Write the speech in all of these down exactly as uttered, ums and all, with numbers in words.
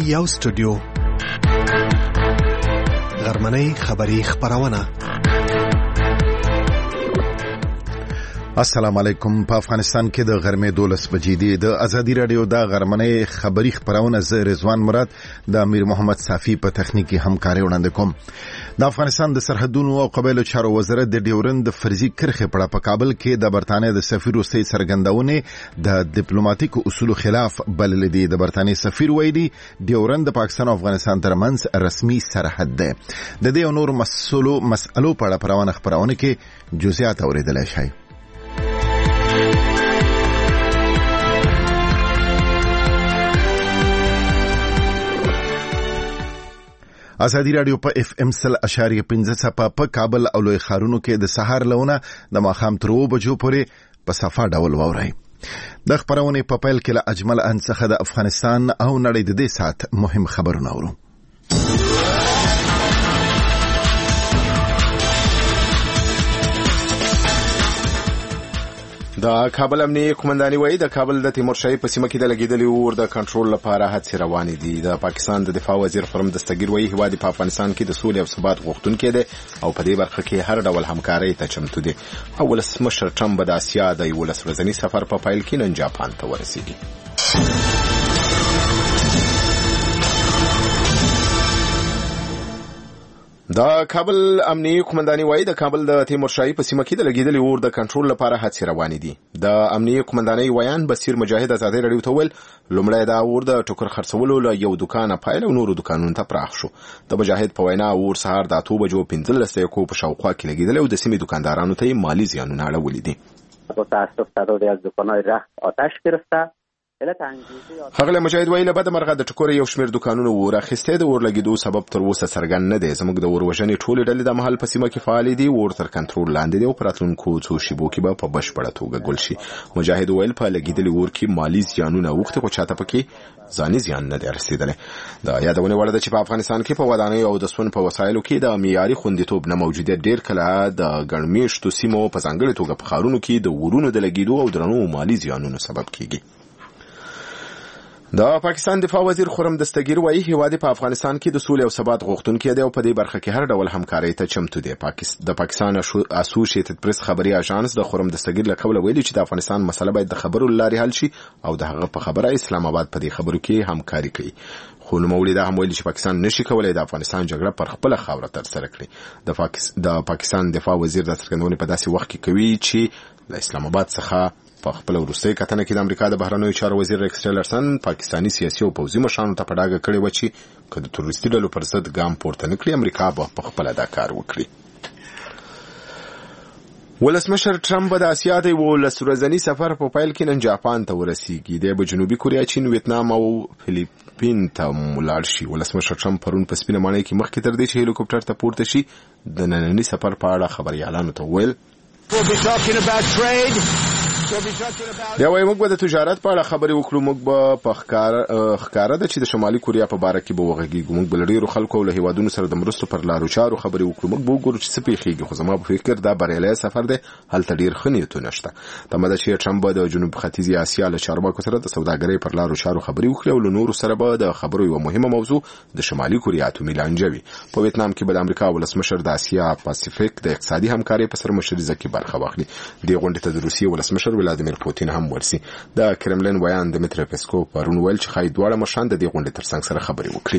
یو سټوډیو غرمنۍ خبری خبرونه. السلام علیکم. په افغانستان کې د غرمې دولس بجې دي. د ازادي رادیو د غرمنۍ خبری خبرونه زه رضوان مراد د امیر محمد صافی په تخنیکی همکاري وړاندې کوم. د افغانستان د سرحدونو او قبایلو چارو وزارت د ډیورند فرضي کرښې په اړه په کابل کې د برتانیې د سفیر روسي څرګندونې د ډیپلوماټیکو اصولو خلاف بللې دي. د برتانیې سفیر ویلي ډیورند د پاکستان او افغانستان ترمنځ رسمي سرحد دی. د دې نور مسلو مسلو په اړه په روانه خبرونه کې جزئیات اوریدل شي. ازادي رادیو په اف ام سل اشاریه پنځه صفه په کابل او لوی ښارونو کې د سهار لونه د ماښام تر اوو بجو پورې په صفه ډول واورئ. د خبرونې په پیل کې له اجمل انڅخه د افغانستان او نړۍ د دې سات مهم خبرونه اورو. د کابل امنیه قومنداني وایي د کابل د تیمورشاهي په سیمه کې د لګیدلي اور د کنټرول لپاره هڅې روانې دي. د پاکستان د دفاع وزیر خرم دستګیر وایي هیواد په افغانستان کې د سولې او ثبات غوښتونکی دی او په دې برخه کې هر ډول همکارۍ ته چمتو دی. او ولسمشر ټرمپ د اسیا د یولس ورځني سفر په پیل کې نن جاپان ته ورسېږي. د کابل امنیه قومنداني وایي د کابل د تیمورشاهي په سیمه کې د لګیدلي اور د کنټرول لپاره هڅې روانې دي. د امنیه قومنداني ویان بصیر مجاهد ازادي رادیو ته ویل لومړی دا اور د ټوکر خرڅولو له یو دکان پایله او نورو دکانونو ته پراخ شو. د مجاهد په وینا اور سهار د اته بجو پنځلس دقیقو په شاوخوا کې لګیدل او د سیمې دکاندارانو ته مالی زیانونه اړولي دي. با تاسف تعدادی از دکان‌های رخت آتش گرفته. هغه مجاهد ویل بعد مرغه د ټکور یو شمیر دکانونو ور اخیسته د ور لګیدو سبب تر اوسه څرګند نه دی. زموږ د ور وژنې ټولې ډلې د محل په سیمه کې فعال دي. ور تر کنټرول لاندې دی او پراتونکو څو شیبو کې به په بشپړه توګه ګل شي. مجاهد ویل په لګیدلي ور کې مالی زیانونه وخت خو چاته پکې ځاني زیان نه دی رسیدلی. د یادونه وړ ده چې په افغانستان کې په ودانیو او د سون په وسایلو کې د معیاري خوندیتوب نه موجودیت ډیر کله د ګڼمیشتو سیمو په ځانګړي توګه په ښارونو کې د ورونو د لګیدو او درنو مالی زیانونو سبب کیږي. د پاکستان دفاع وزیر خرم دستګیر وایي هیواد په افغانستان کې د سولې او ثبات غوښتونکی دی او په دې برخه کې هر ډول همکارۍ ته چمتو دی. پاکستان د پاکستان اسوسییټډ پریس خبري اژانس د خرم دستګیر له قبل ویلي چې د افغانستان مسله باید د خبرو لارې حل شي او د هغه په خبره اسلام آباد په دې خبرو کې همکاري کوي. خو نوموړي دا هم ویلي چې پاکستان نشي کولای د افغانستان جګړه پر خپل خاوره ترسره کړي. د پاکستان د پاکستان دفاع وزیر د څرګندونې په داسې وخت کې کوي چې د اسلام آباد څخه په خپل وروستۍ کتنه کې د امریکا د بهرنیو چارو وزیر ریکس ټیلرسن پاکستانی سیاسي او پوځي مشرانو ته په ډاګه کړې و چې که د تروریستي ډلو پر ضد ګام پورته نه کړي امریکا به په خپله دا کار وکړي. ولسمشر ټرمپ د اسیا د یولس ورځني سفر په پیل کې نن جاپان ته ورسېږي. دی به جنوبي کوریا، چین، ویتنام او فلیپین ته ولاړ شي. ولسمشر ټرمپ پرون په سپینه ماڼۍ کې مخکې تر دې چې هلیکوپټر ته پورته شي د ننني سفر په اړه خبریالانو ته وویل بیا وایي موږ به د تجارت په اړه خبرې وکړو. موږ به په ښکاره ده چې د شمالي کوریا په باره کې به وغږیږو. موږ به له ډېرو خلکو او له هیوادونو سره د مرستو پر لارو چارو خبرې وکړو. موږ به وګورو چې څه پیښیږي. خو زما په فکر دا بریالی سفر دی. هلته ډېر ښه نیتونه شته. تمه ده چې ټرمپ به د جنوب ختیځې اسیا له چارواکو سره د سوداګرۍ پر لارو چارو خبرې وکړي او له نورو سره به د خبرو یوه مهمه موضوع د شمالي کوریا اتومي لانجه وي. په ویتنام کې به د امریکا ولسمشر د اسیا پاسفیک د اقتصادي همکارۍ په سرمشریزه کې برخه واخلي. دې غونډې ته د روسیې ولسمشر ولادیمیر پوتین هم ورسي. د کرملین ویان دمیتری پسکوف پرون ویل چې ښایي دواړه مشران د دې غونډې ترڅنګ سره خبرې وکړي.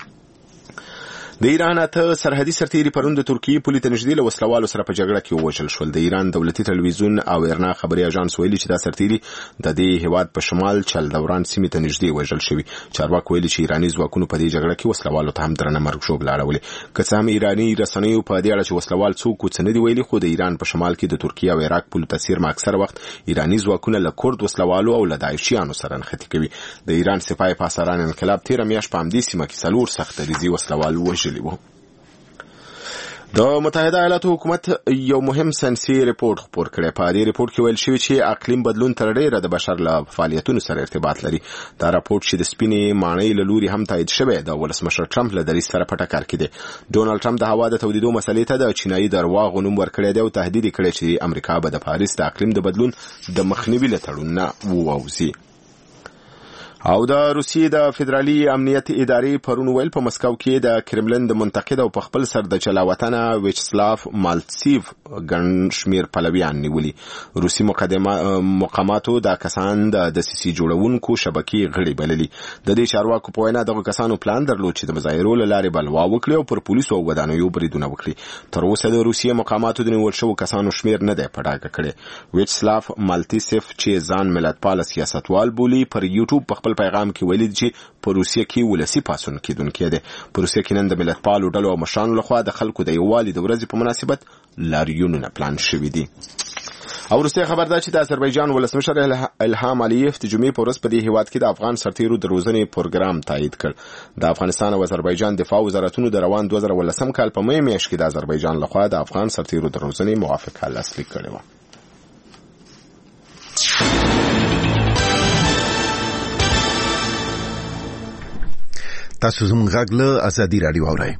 د ایران اته سرحدي سرتیري پرون د ترکیې پولې ته نږدې له وسلوالو سره په جګړه کې ووژل شول. د ایران دولتي تلویزیون او ایرنا خبري اژانس ویلي چې دا سرتیري د دې هیواد په شمال چلدوران سیمې ته نږدې وژل شوي. چارواکو ویلي چې ایراني ځواکونو په دې جګړه کې وسلوالو ته هم درنه مرګ ژوبله اړولې. که څه هم ایراني رسنیو په دې اړه چې وسلوال څوک څه نه دي ویلي، خو د ایران په شمال کې د ترکیې او عراق پولو ته څیرمه اکثره وخت ایراني ځواکونه له کورد وسلوالو او له داعشیانو سره نښتې کوي. د ایران سپاه پاسداران انقلاب تېره میاشت په همدې سیمه کې څلور سخت دریځي وسلوال وژلي وو. د متحده ایالاتو حکومت یو مهم ساینسي ریپورت خپور کړی. په دې ریپورت کې ویل شوی چې اقلیم بدلون تر ډیره د بشر له فعالیتونو سره ارتباط لري. دا راپورټ چې د سپینې ماڼۍ له لوري هم تایید شوی د ولسمشر ټرمپ له دریځ سره په ټکر کې دی. ډونالډ ټرمپ د هوا د تودېدو مسلې ته د چینایي درواغو نوم ورکړی دی او تهدید کړی چې امریکا به د پاریس د اقلیم د بدلون د مخنیوي له تړون نه ووځي. او د روسیې د فدرالي امنیت ادارې پرون ویل په مسکو کې د کرملن د منتقد او په خپل سر د چلاوطنه ویچسلاف مالتسیف ګڼ شمیر پلویان نیولي. روسي مقاماتو دا کسان د دسیسې جوړونکو شبکې غړي بللي. د دې چارواکو په وینا دغه کسانو پلان درلود چې د مظاهرو له لارې بلوا وکړي او پر پولیسو او ودانیو بریدونه وکړي. تر اوسه د روسي مقاماتو د نیول شوو کسانو شمیر نه دی په ډاګه کړی. ویچسلاف مالتسیف چې ځان ملتپال سیاستوال بولي پر یوټیوب په خپل پیغام کې ویلي چې په روسیه کې ولسی پاڅون کېدونکي دي. په روسیه کې نن د ملتپالو ډلو او مشرانو لخوا د خلکو د یووالي د ورځې په مناسبت لاریونونه پلان شوي دي. او روسیه خبر ده چې د آذربایجان ولسمشر الهام علیف د جمعې په ورځ په دې هیواد کې د افغان سرتیرو د روزنې پروګرام تایید کړ. د افغانستان او آذربایجان دفاع وزارتونو د روان دوه زره ولسم کال په مې میاشت کې د آذربایجان لخوا د افغان سرتیرو د روزنې موافقه لاسلیک کړې وه. تاسو زموږ غږ له ازادي راډیو اورئ.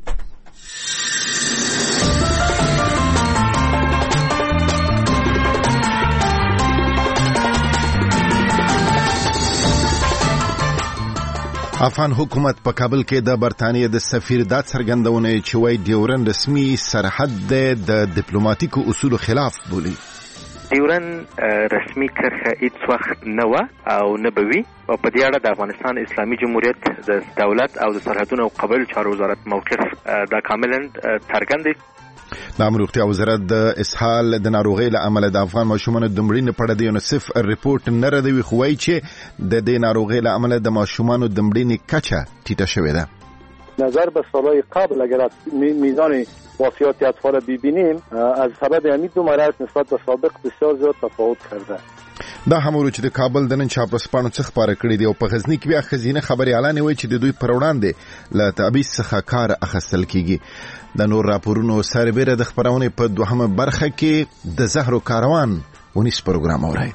افغان حکومت په کابل کې د برتانیې د سفیر دا څرګندونه چې وایي ډیورن رسمي سرحد د ډیپلوماټیکو اصولو خلاف بولي. ډیورن رسمي کرښه هیڅ وخت نه وه او نه به وي او په دې اړه د افغانستان اسلامي جمهوریت د دولت او د سرحدونو او قبایلو چارو وزارت موقف دا کاملا څرګند دی. د امر روغتیا وزارت د اسهال د ناروغۍ له امله د افغان ماشومانو د مړینې په اړه د یونیسف ریپورت نه ردوي، خو وایي چې د دې ناروغۍ له امله د ماشومانو د مړینې کچه ټیټه شوې ده. نظر به سالهای قبل اگر میزان وفیات اطفال ببینیم از سبب همین دو مرض نسبت به سابق بسیار زیاد تفاوت کرده. دا همورو چې د کابل د نن چاپرسپانو څخه خبره کړې دی او په غزنی کې بیا خزینه خبري اعلان وی چې د دوی پر وړاندې له تعبیز څخه کار اخیستل کیږي. د نور راپورونو سربېره د خبرونه په دوهمه برخه کې د زهرو کاروان ونیس پروګرام اوري.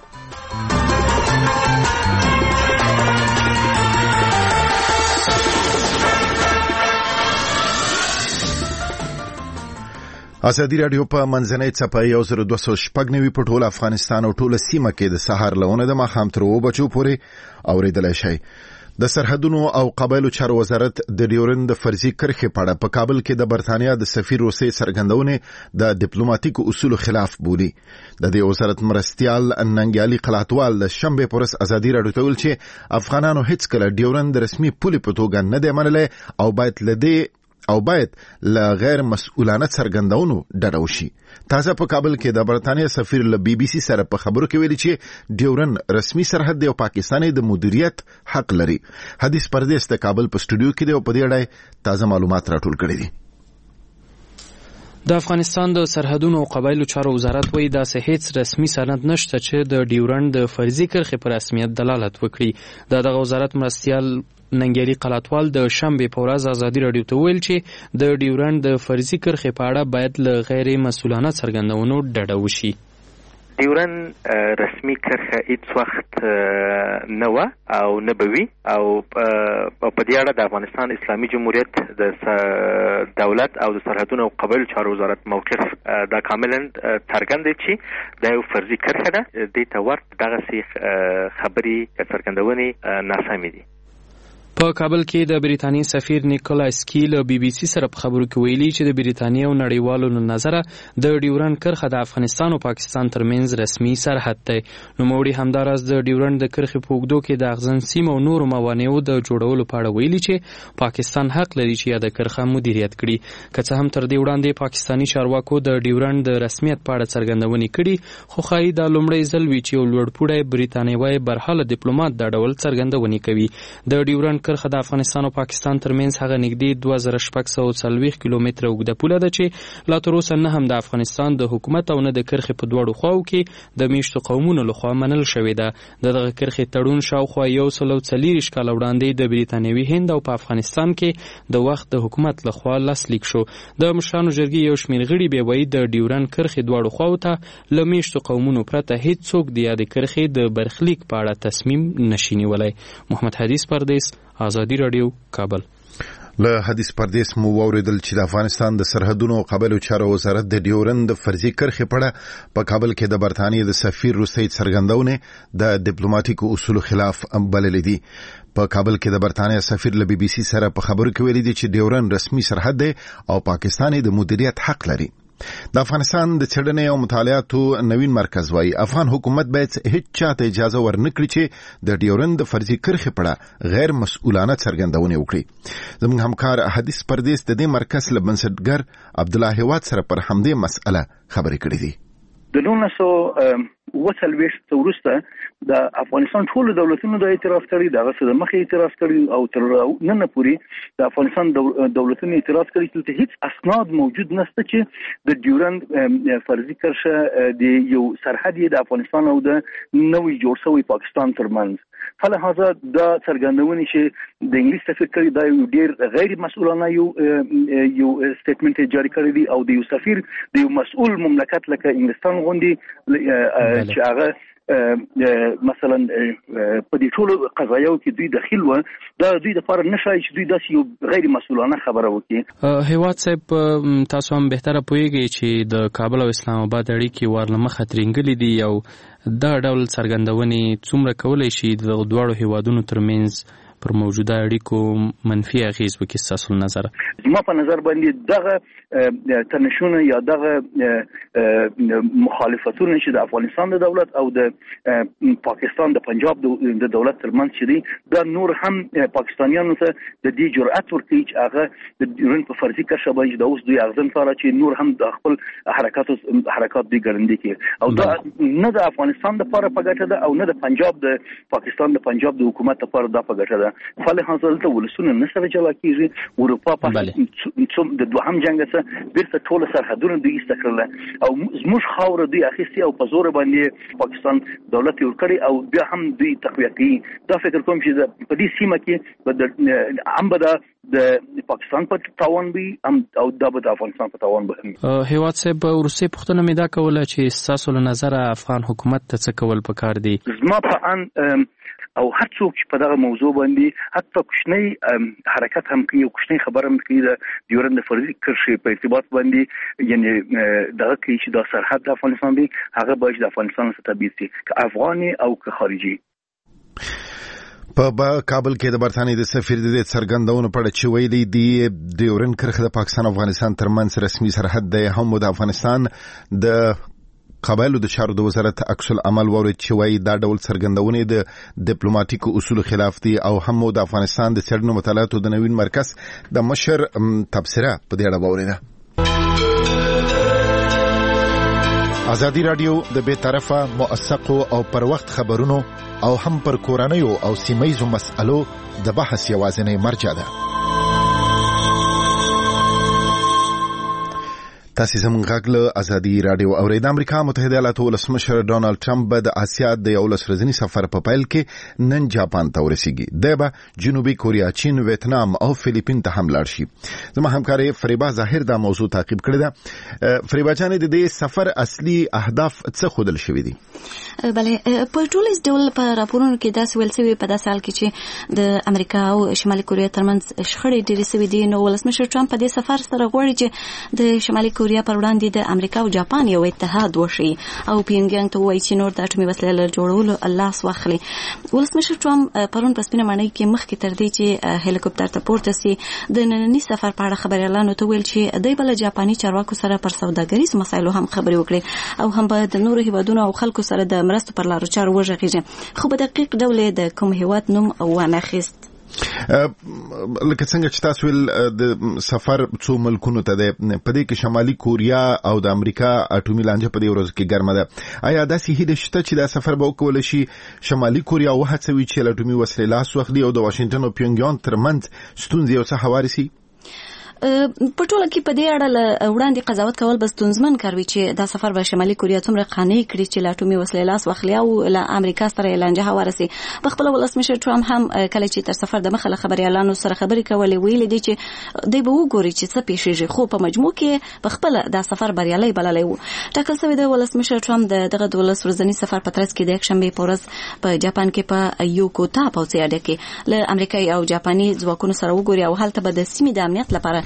ازادي راډیو په منځنۍ څپه یو زر دوه سوه شپږ نوي په ټول افغانستان او ټوله سیمه کې د سهار لونه د ماښام تر اوه بجو پورې اورېدلی شئ. د سرحدونو او قبایلو چارو وزارت د ډیورن د فرضي کرښې په اړه په کابل کې د برتانیا د سفیر روسي څرګندونې د ډیپلوماټیکو اصولو خلاف بولي. د دې وزارت مرستیال ننګیالي قلاتوال د شنبې په ورځ ازادي راډیو ته ویل چې افغانانو هیڅ کله ډیورن د رسمي پولې په توګه نه دی منلی او باید له دې او باید له غیر مسؤلانه څرګندونو ډډه وشي. تازه په کابل کې د برتانیا سفیر له بي بي سي سره په خبرو کې ویلي چې ډیورن رسمي سرحد دی او پاکستان د مدیریت حق لري. حدیث پردیس د کابل په سټوډیو کې دی او په دې اړه تازه معلومات راټول کړي دي. د افغانستان د سرحدونو او قبایلو چارو وزارت وایي داسې هیڅ رسمي سند نشته چې د ډیورن د فرضي کرښې پر رسمیت دلالت وکړي. د دغه وزارت مرستیال ننګیالي قلاتوال د شنبې په ورځ ازادي راډیو ته ویل چې د ډیورن د فرضي کرښې په اړه باید له غیر مسؤلانه څرګندونو ډډه وشي. ډیورن رسمي کرښه هیڅ وخت نه وه او نه به وي او په دې اړه د افغانستان اسلامي جمهوریت د دولت او د سرحدونو او قبایلو چارو وزارت موقف دا کاملا څرګند دی چې دا یو فرضي کرښه ده. دې ته ورته دغسې خبرې څرګندونې ناسمې دي. په کابل کې د بریتانیې سفیر نیکولاس کی له بي بي سي سره په خبرو کې ویلي چې د بریتانیې او نړیوالو له نظره د ډیورن کرښه د افغانستان او پاکستان ترمنځ رسمي سرحد دی. نوموړي همداراز د ډیورن د کرښې په اوږدو کې د اغزن سیمو او نورو موانعو د جوړولو په اړه ویلي چې پاکستان حق لري چې یاده کرښه مدیریت کړي. که څه هم تر دې وړاندې پاکستاني چارواکو د ډیورن د رسمیت په اړه څرګندونې کړي، خو ښایي دا لومړی ځل وي چې یو لوړپوړی بریتانیوي برحاله ډیپلومات دا ډول څرګندونې کوي. د ډیورن کرښه د افغانستان او پاکستان ترمنځ هغه نږدې دوه زره شپږ سوه څلوېښت کیلومتره اوږده پوله ده چې لا تر اوسه نه هم د افغانستان د حکومت او نه د کرښې په دواړو خواو کې د میشتو قومونو لخوا منل شوې ده. د دغه کرښې تړون شاوخوا یو سل او څلېرویشت کاله وړاندې د بریتانیوي هند او په افغانستان کې د وخت د حکومت لخوا لاسلیک شو. د مشرانو جرګې یو شمېر غړي بیا وایي د ډیورن کرښې دواړو خواو ته له میشتو قومونو پرته هیڅوک د یادې کرښې د برخلیک په اړه تصمیم نشي نیولی. محمد حدیث پردیس، ازادي راډیو، کابل. له حدیث پردیس مو واوریدل چې د افغانستان د سرحدونو او قبایلو چارو وزارت د ډیورن د فرضي کرښې په اړه په کابل کې د برتانیې د سفیر روسي څرګندونې د ډیپلوماټیکو اصولو خلاف بللې دي. په کابل کې د برتانیا سفیر له بي بي سي سره په خبرو کې ویلي دي چې ډیورن رسمي سرحد دی او پاکستان د مدیریت حق لري. د افغانستان د څېړنې او مطالعاتو نوین مرکز وايي افغان حکومت باید هیڅ چاته اجازه ورنکړي چې د ډیورن د فرضي کرښې په اړه غیر مسؤلانه څرګندونه وکړي. زموږ همکار حدیث پردیس د دې مرکز له بنسټګر عبدالله هیواد سره پر همدې مسأله خبرې کړې دي. د نولس سوه اوه څلوېښت وروسته د افغانستان ټولو دولتونو د اعتراف کړي، دغه څه د مخې اعتراف کړي او تر نن پورې د افغانستان دولتونو اعتراف کړي چې هیڅ اسناد موجود نشته چې د ډیورن فرضي کرښه د یو سرحد د افغانستان او د نوې جوړ شوی پاکستان ترمنځ. فلهذا دا څرګندونې چې د انګلیس سفیر کړي دا یو ډیر غیر مسؤلانه یو یو سټیټمنټ جاری کړی دی او د یو سفیر د یو مسؤل مملکت لکه انګلستان غوندي چې هغه مثلا په دې ټولو قضایاو کې دوی دخیل و، دا دوی د لپاره نشای چې دوی داسې یو غیر مسؤلانه خبره وکړي. هیواد صاحب تاسو هم بهتره پوهیږئ چې د کابل او اسلام آباد اړیکې ورلمخه ترنګلې دي او دا ډول څرګندونې څومره کولی شي د دواړو هیوادونو ترمنځ پر موجوده اړیکو منفي اغیز وکړي ستاسو نظر؟ زما په نظر باندې دغه تنشونه یا دغه مخالفتونه چې د افغانستان د دولت او د پاکستان د پنجاب د دولت ترمنځ چې دي دا نور هم پاکستانیانو ته د دې جرأت ورکوي چې هغه د ډیورن په فرضي کرښه باندې د اوس دوی اغزن کاره چې نور هم د خپل حرکاتو حرکات دوی ګړندي کړي او دا نه د افغانستان لپاره په ګټه ده او نه د پنجاب د پاکستان د پنجاب د حکومت لپاره دا په ګټه ده. فلهذا دلته ولسونه نه سره جلا کېږي. اروپا په د دوهم جنګ څخه بیرته ټول سرحدونه دوی ایسته کړل او زموږ خاوره دوی اخیستي او په زور باندې پاکستان دولت یې ورکړي او بیا هم دوی تقویه کوي. دا فکر کوم چې په دې سیمه کې هم به د پاکستان په تاوان وي او دا به د افغانستان په تاوان وي. هیواد صاحب وروستۍ پوښتنه مې دا کوله چې ستاسو له نظره افغان حکومت ته څه کول پکار دي؟ زما په ان او هر څوک چې په دغه موضوع باندې حتی کوچنی حرکت هم کوي او کوچنی خبره هم کوي د ډیورن د فرضي کرښې په ارتباط باندې یعنی دغه کوي چې دا سرحد د افغانستان دی هغه باید د افغانستان څخه تبعید شي که افغاني او که خارجي. په کابل کې د برتانیې د سفیر د څرګندونو په اړه چې ویلي دي ډیورن کرښه د پاکستان او افغانستان ترمنځ رسمي سرحد دی، هم د افغانستان د قبایلو د چارو د وزارت عکس العمل ورته چې وایي دا ډول څرګندونې د ډیپلوماټیکو اصولو خلاف دي او هم د افغانستان د څېړنو مطالعاتو د نوین مرکز د مشر تبصره په دې اړه واوریده. ازادي رادیو د بې طرفه موثقو او پر وخت خبرونو او هم پر کورنیو او سیمه‌یزو مسألو د بحث یوازینی مرجع ده. تاسو زموږ غږ له ازادي رادیو اورئ. د امریکا متحده ایالاتو ولسمشر ډونالد ټرمپ به د اسیا د یو لس ورځني سفر په پیل کې نن جاپان ته ورسیږي. دی به جنوبي کوریا، چین، ویتنام او فلیپین ته هم لاړ شي. زما همکاري فریبا ظاهر دا موضوع تعقیب کړې ده. فریبا جان، د دې سفر اصلي اهداف څه خودل شوي دي؟ بله، په ټولیز ډول په راپورونو کې داسې ویل شوي په داسې حال کې چې د امریکا او شمالي کوریا ترمنځ شخړې ډېرې شوي دي، نو ولسمشر ټرمپ په دې سفر سره غواړي چې د شمالي کوریا پر وړاندې د امریکا او جاپان یو اتحاد وشي او پیونګیانګ ته وایي چې نور د اټومي وسلې له جوړولو لاس واخلي. ولسمشر ټرمپ پرون په سپینه ماڼۍ کې مخکې تر دې چې هلیکوپټر ته پورته سي د ننني سفر په اړه خبريالانو ته ویل چې دوی بل جاپاني چارواکو سره پر سوداګریزو مسایلو هم خبرې وکړي او هم به د نورو هیوادونو او خلکو سره د مرستو پر لارو چارو وغږیږي. خو په دقیق ډول د کوم هیواد نوم او وانخیست. لکه څنګه چې تاسو ول د سفر څو ملکونو ته ده، په دې کې شمالي کوریا او د امریکا اټومي لانجه په دې ورځ کې ګرمه ده. آیا داسې هیله شته چې دا سفر به وکول شي شمالي کوریا وهڅوي چې له اټومي وسلې لاس واخلي او د واشنگټن او پیونګیانګ ترمنځ ستونزې او څه هواري شي؟ په ټوله کې په دې اړه وړاندې قضاوت کول به ستونزمن کار وي چې دا سفر به شمالي کوریا څومره قانع کړي چې له اټومي وسلې لاس واخلي او له امریکا سره یې لانجه هواره سي. په خپل ولسمشر ټرمپ هم کله چې تر سفر د مخه له خبريالانو سره خبرې کولې ویلي دي چې دوی به وګوري چې څه پیښیږي، خو په مجموع کې په خپل دا سفر بریالي بللی وو. ټاکل شوی د ولسمشر ټرمپ د دغه دولس ورځني سفر په ترڅ کې د یکشنبه په ورځ په جاپان کې په یوکوتا پوځي اډه کې له امریکایي او جاپاني ځواکونو سره وګوري او هلته به د سیمې د امنیت لپاره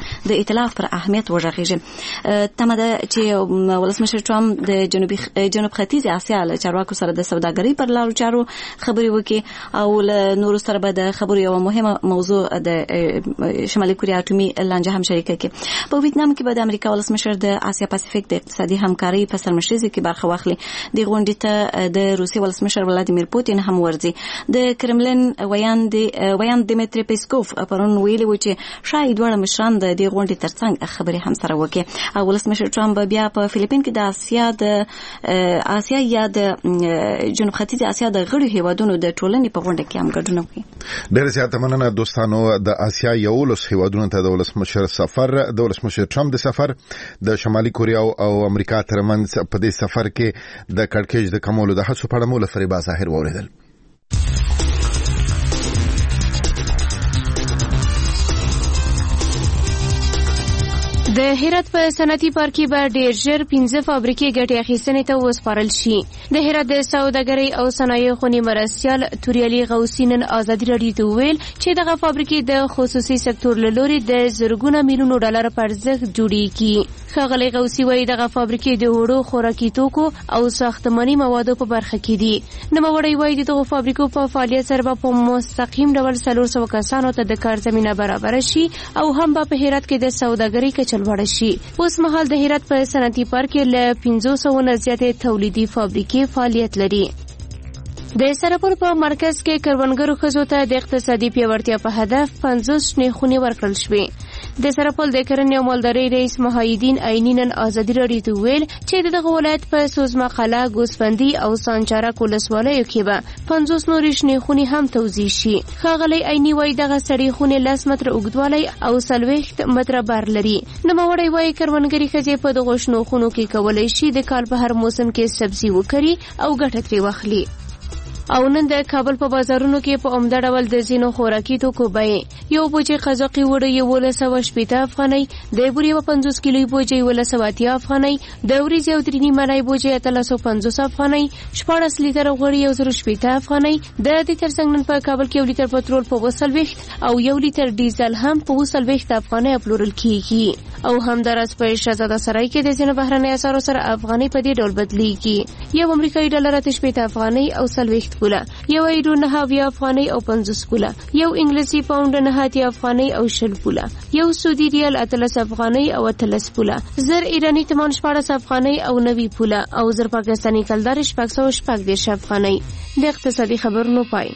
د ائتلاف پر اهمیت وژغېږي. تمه ده چې ولسمشر ټرمپ د جنوبي جنوب ختیځ اسیا له چارواکو سره د سوداګرۍ پر لارو چارو خبرې وکړي او له نورو سره به د خبرو یو مهمه موضوع د شمالي کوریا اټومي لانجه هم شریکه کړي. په ویتنام کې به د امریکا ولسمشر د اسیا پاسفیک د اقتصادي همکارۍ په سرمشرۍ کې برخه واخلي. د غونډې ته د روسي ولسمشر ولادیمیر پوتین هم ورځي. د کرملین ویاند ویاند دیمیتری پیسکوف پرون ویلي و چې شاید دواړه مشران د دې غونډې ترڅنګ خبرې هم سره وکړي. او ولسمشر ټرمپ بیا په فلیپین کې د اسیا د اسیا یا د جنوب ختیځ اسیا د غړو هیوادونو د ټولنې په غونډه کې هم ګډون وکړي. ډېر زیات مننه دوستانو. د اسیا یولس هیوادونو ته د ولسمشر سفر د ولسمشر ټرمپ د سفر د شمالي کوریا او امریکا ترمنځ په دې سفر کې د کړکېچ د کمولو د هڅو په اړه مو له فریبا ظاهر واوریدل. د هرات په صنعتي پارک کې به ډېر ژر پنځه فابریکې ګټې اخیستنې ته وسپارل شي. د هرات د سوداګرۍ او صنایعو خونې مرستیال توریالي غوثي نن ازادي راډیو ته وویل چې دغه فابریکې د خصوصي سکتور له لوري د زرګونه میلیونو ډالر په ارزښت جوړېږي. ښاغلی غوثي وایي دغه فابریکې د وړو خوراکي توکو او ساختماني موادو په برخه کې دي. نوموړی وایي د دغو فابریکو په فعالیت سره به په مستقیم ډول څلور سوه کسانو ته د کار زمینه برابره شي او هم به په هرات کې د سوداګرۍ کچه لوړه شي. اوس مهال د هرات په صنعتي پارک کې له پنځو سوو نه زیاتې تولیدي فابریکې فعالیت لري. د سرپل په مرکز کې کروندګرو ښځو ته د اقتصادي پیاوړتیا په هدف پنځوس شنې خونې ورکړل شوې. د سرپل د کرنې او مالدارۍ رئیس محیدین عیني نن ازادي راډیو ته ویل چې دغه ولایت په سوزمه قلعه، ګوسفندي او سانچارک ولسوالیو کې به پنځوس نورې شنې خونې هم توزیع شي. ښاغلی عیني وایي دغه سړې خونې لس متره اوږدوالی او څلوېښت متره بر لري. نوموړی وایي کروندګرې ښځې په دغو شنو خونو کې کولی شي د کال په هر موسم کې سبزي وکري او ګټه ترې واخلي. او نن د کابل په بازارونو کې په عمده ډول د ځینو خوراکي توکو بیې یو بوجۍ قزاقي وړه یولس سوه شپېته افغانۍ، د بورې یوه پنځوس کیلوي بوجۍ یولس سوه اتیا افغانۍ، د وریځې او درې نیمه بوجۍ اتلس سوه پنځوس افغانۍ، شپاړس لیتره غوړي یو زر شپېته افغانۍ. د دې ترڅنګ نن په کابل کې یو لیتر پټرول په اووه څلوېښت او یو لیتر ډیزل هم په اووه څلوېښت افغانۍ پلورل کېږي. او همداراز په شهزاده سرای کې د ځینو بهرنۍ اسعارو سره افغانۍ په دې ډول بدلېږي. یو امریکایي ډالر اته شپېته افغانۍ او څلوېښت پوله، یو ایرو نهه اویا افغانۍ او پنځوس پوله، یو انګلیسي پاونډ نهه اتیا افغانۍ او شل پوله، یو سعودي ریال اتلس افغانۍ او اتلس پوله، زر ایرانی تمان شپاړس افغانۍ او نوي پوله او زر پاکستاني کلدار شپږ سوه شپږ دېرش افغانۍ. د اقتصادي خبرونو پای.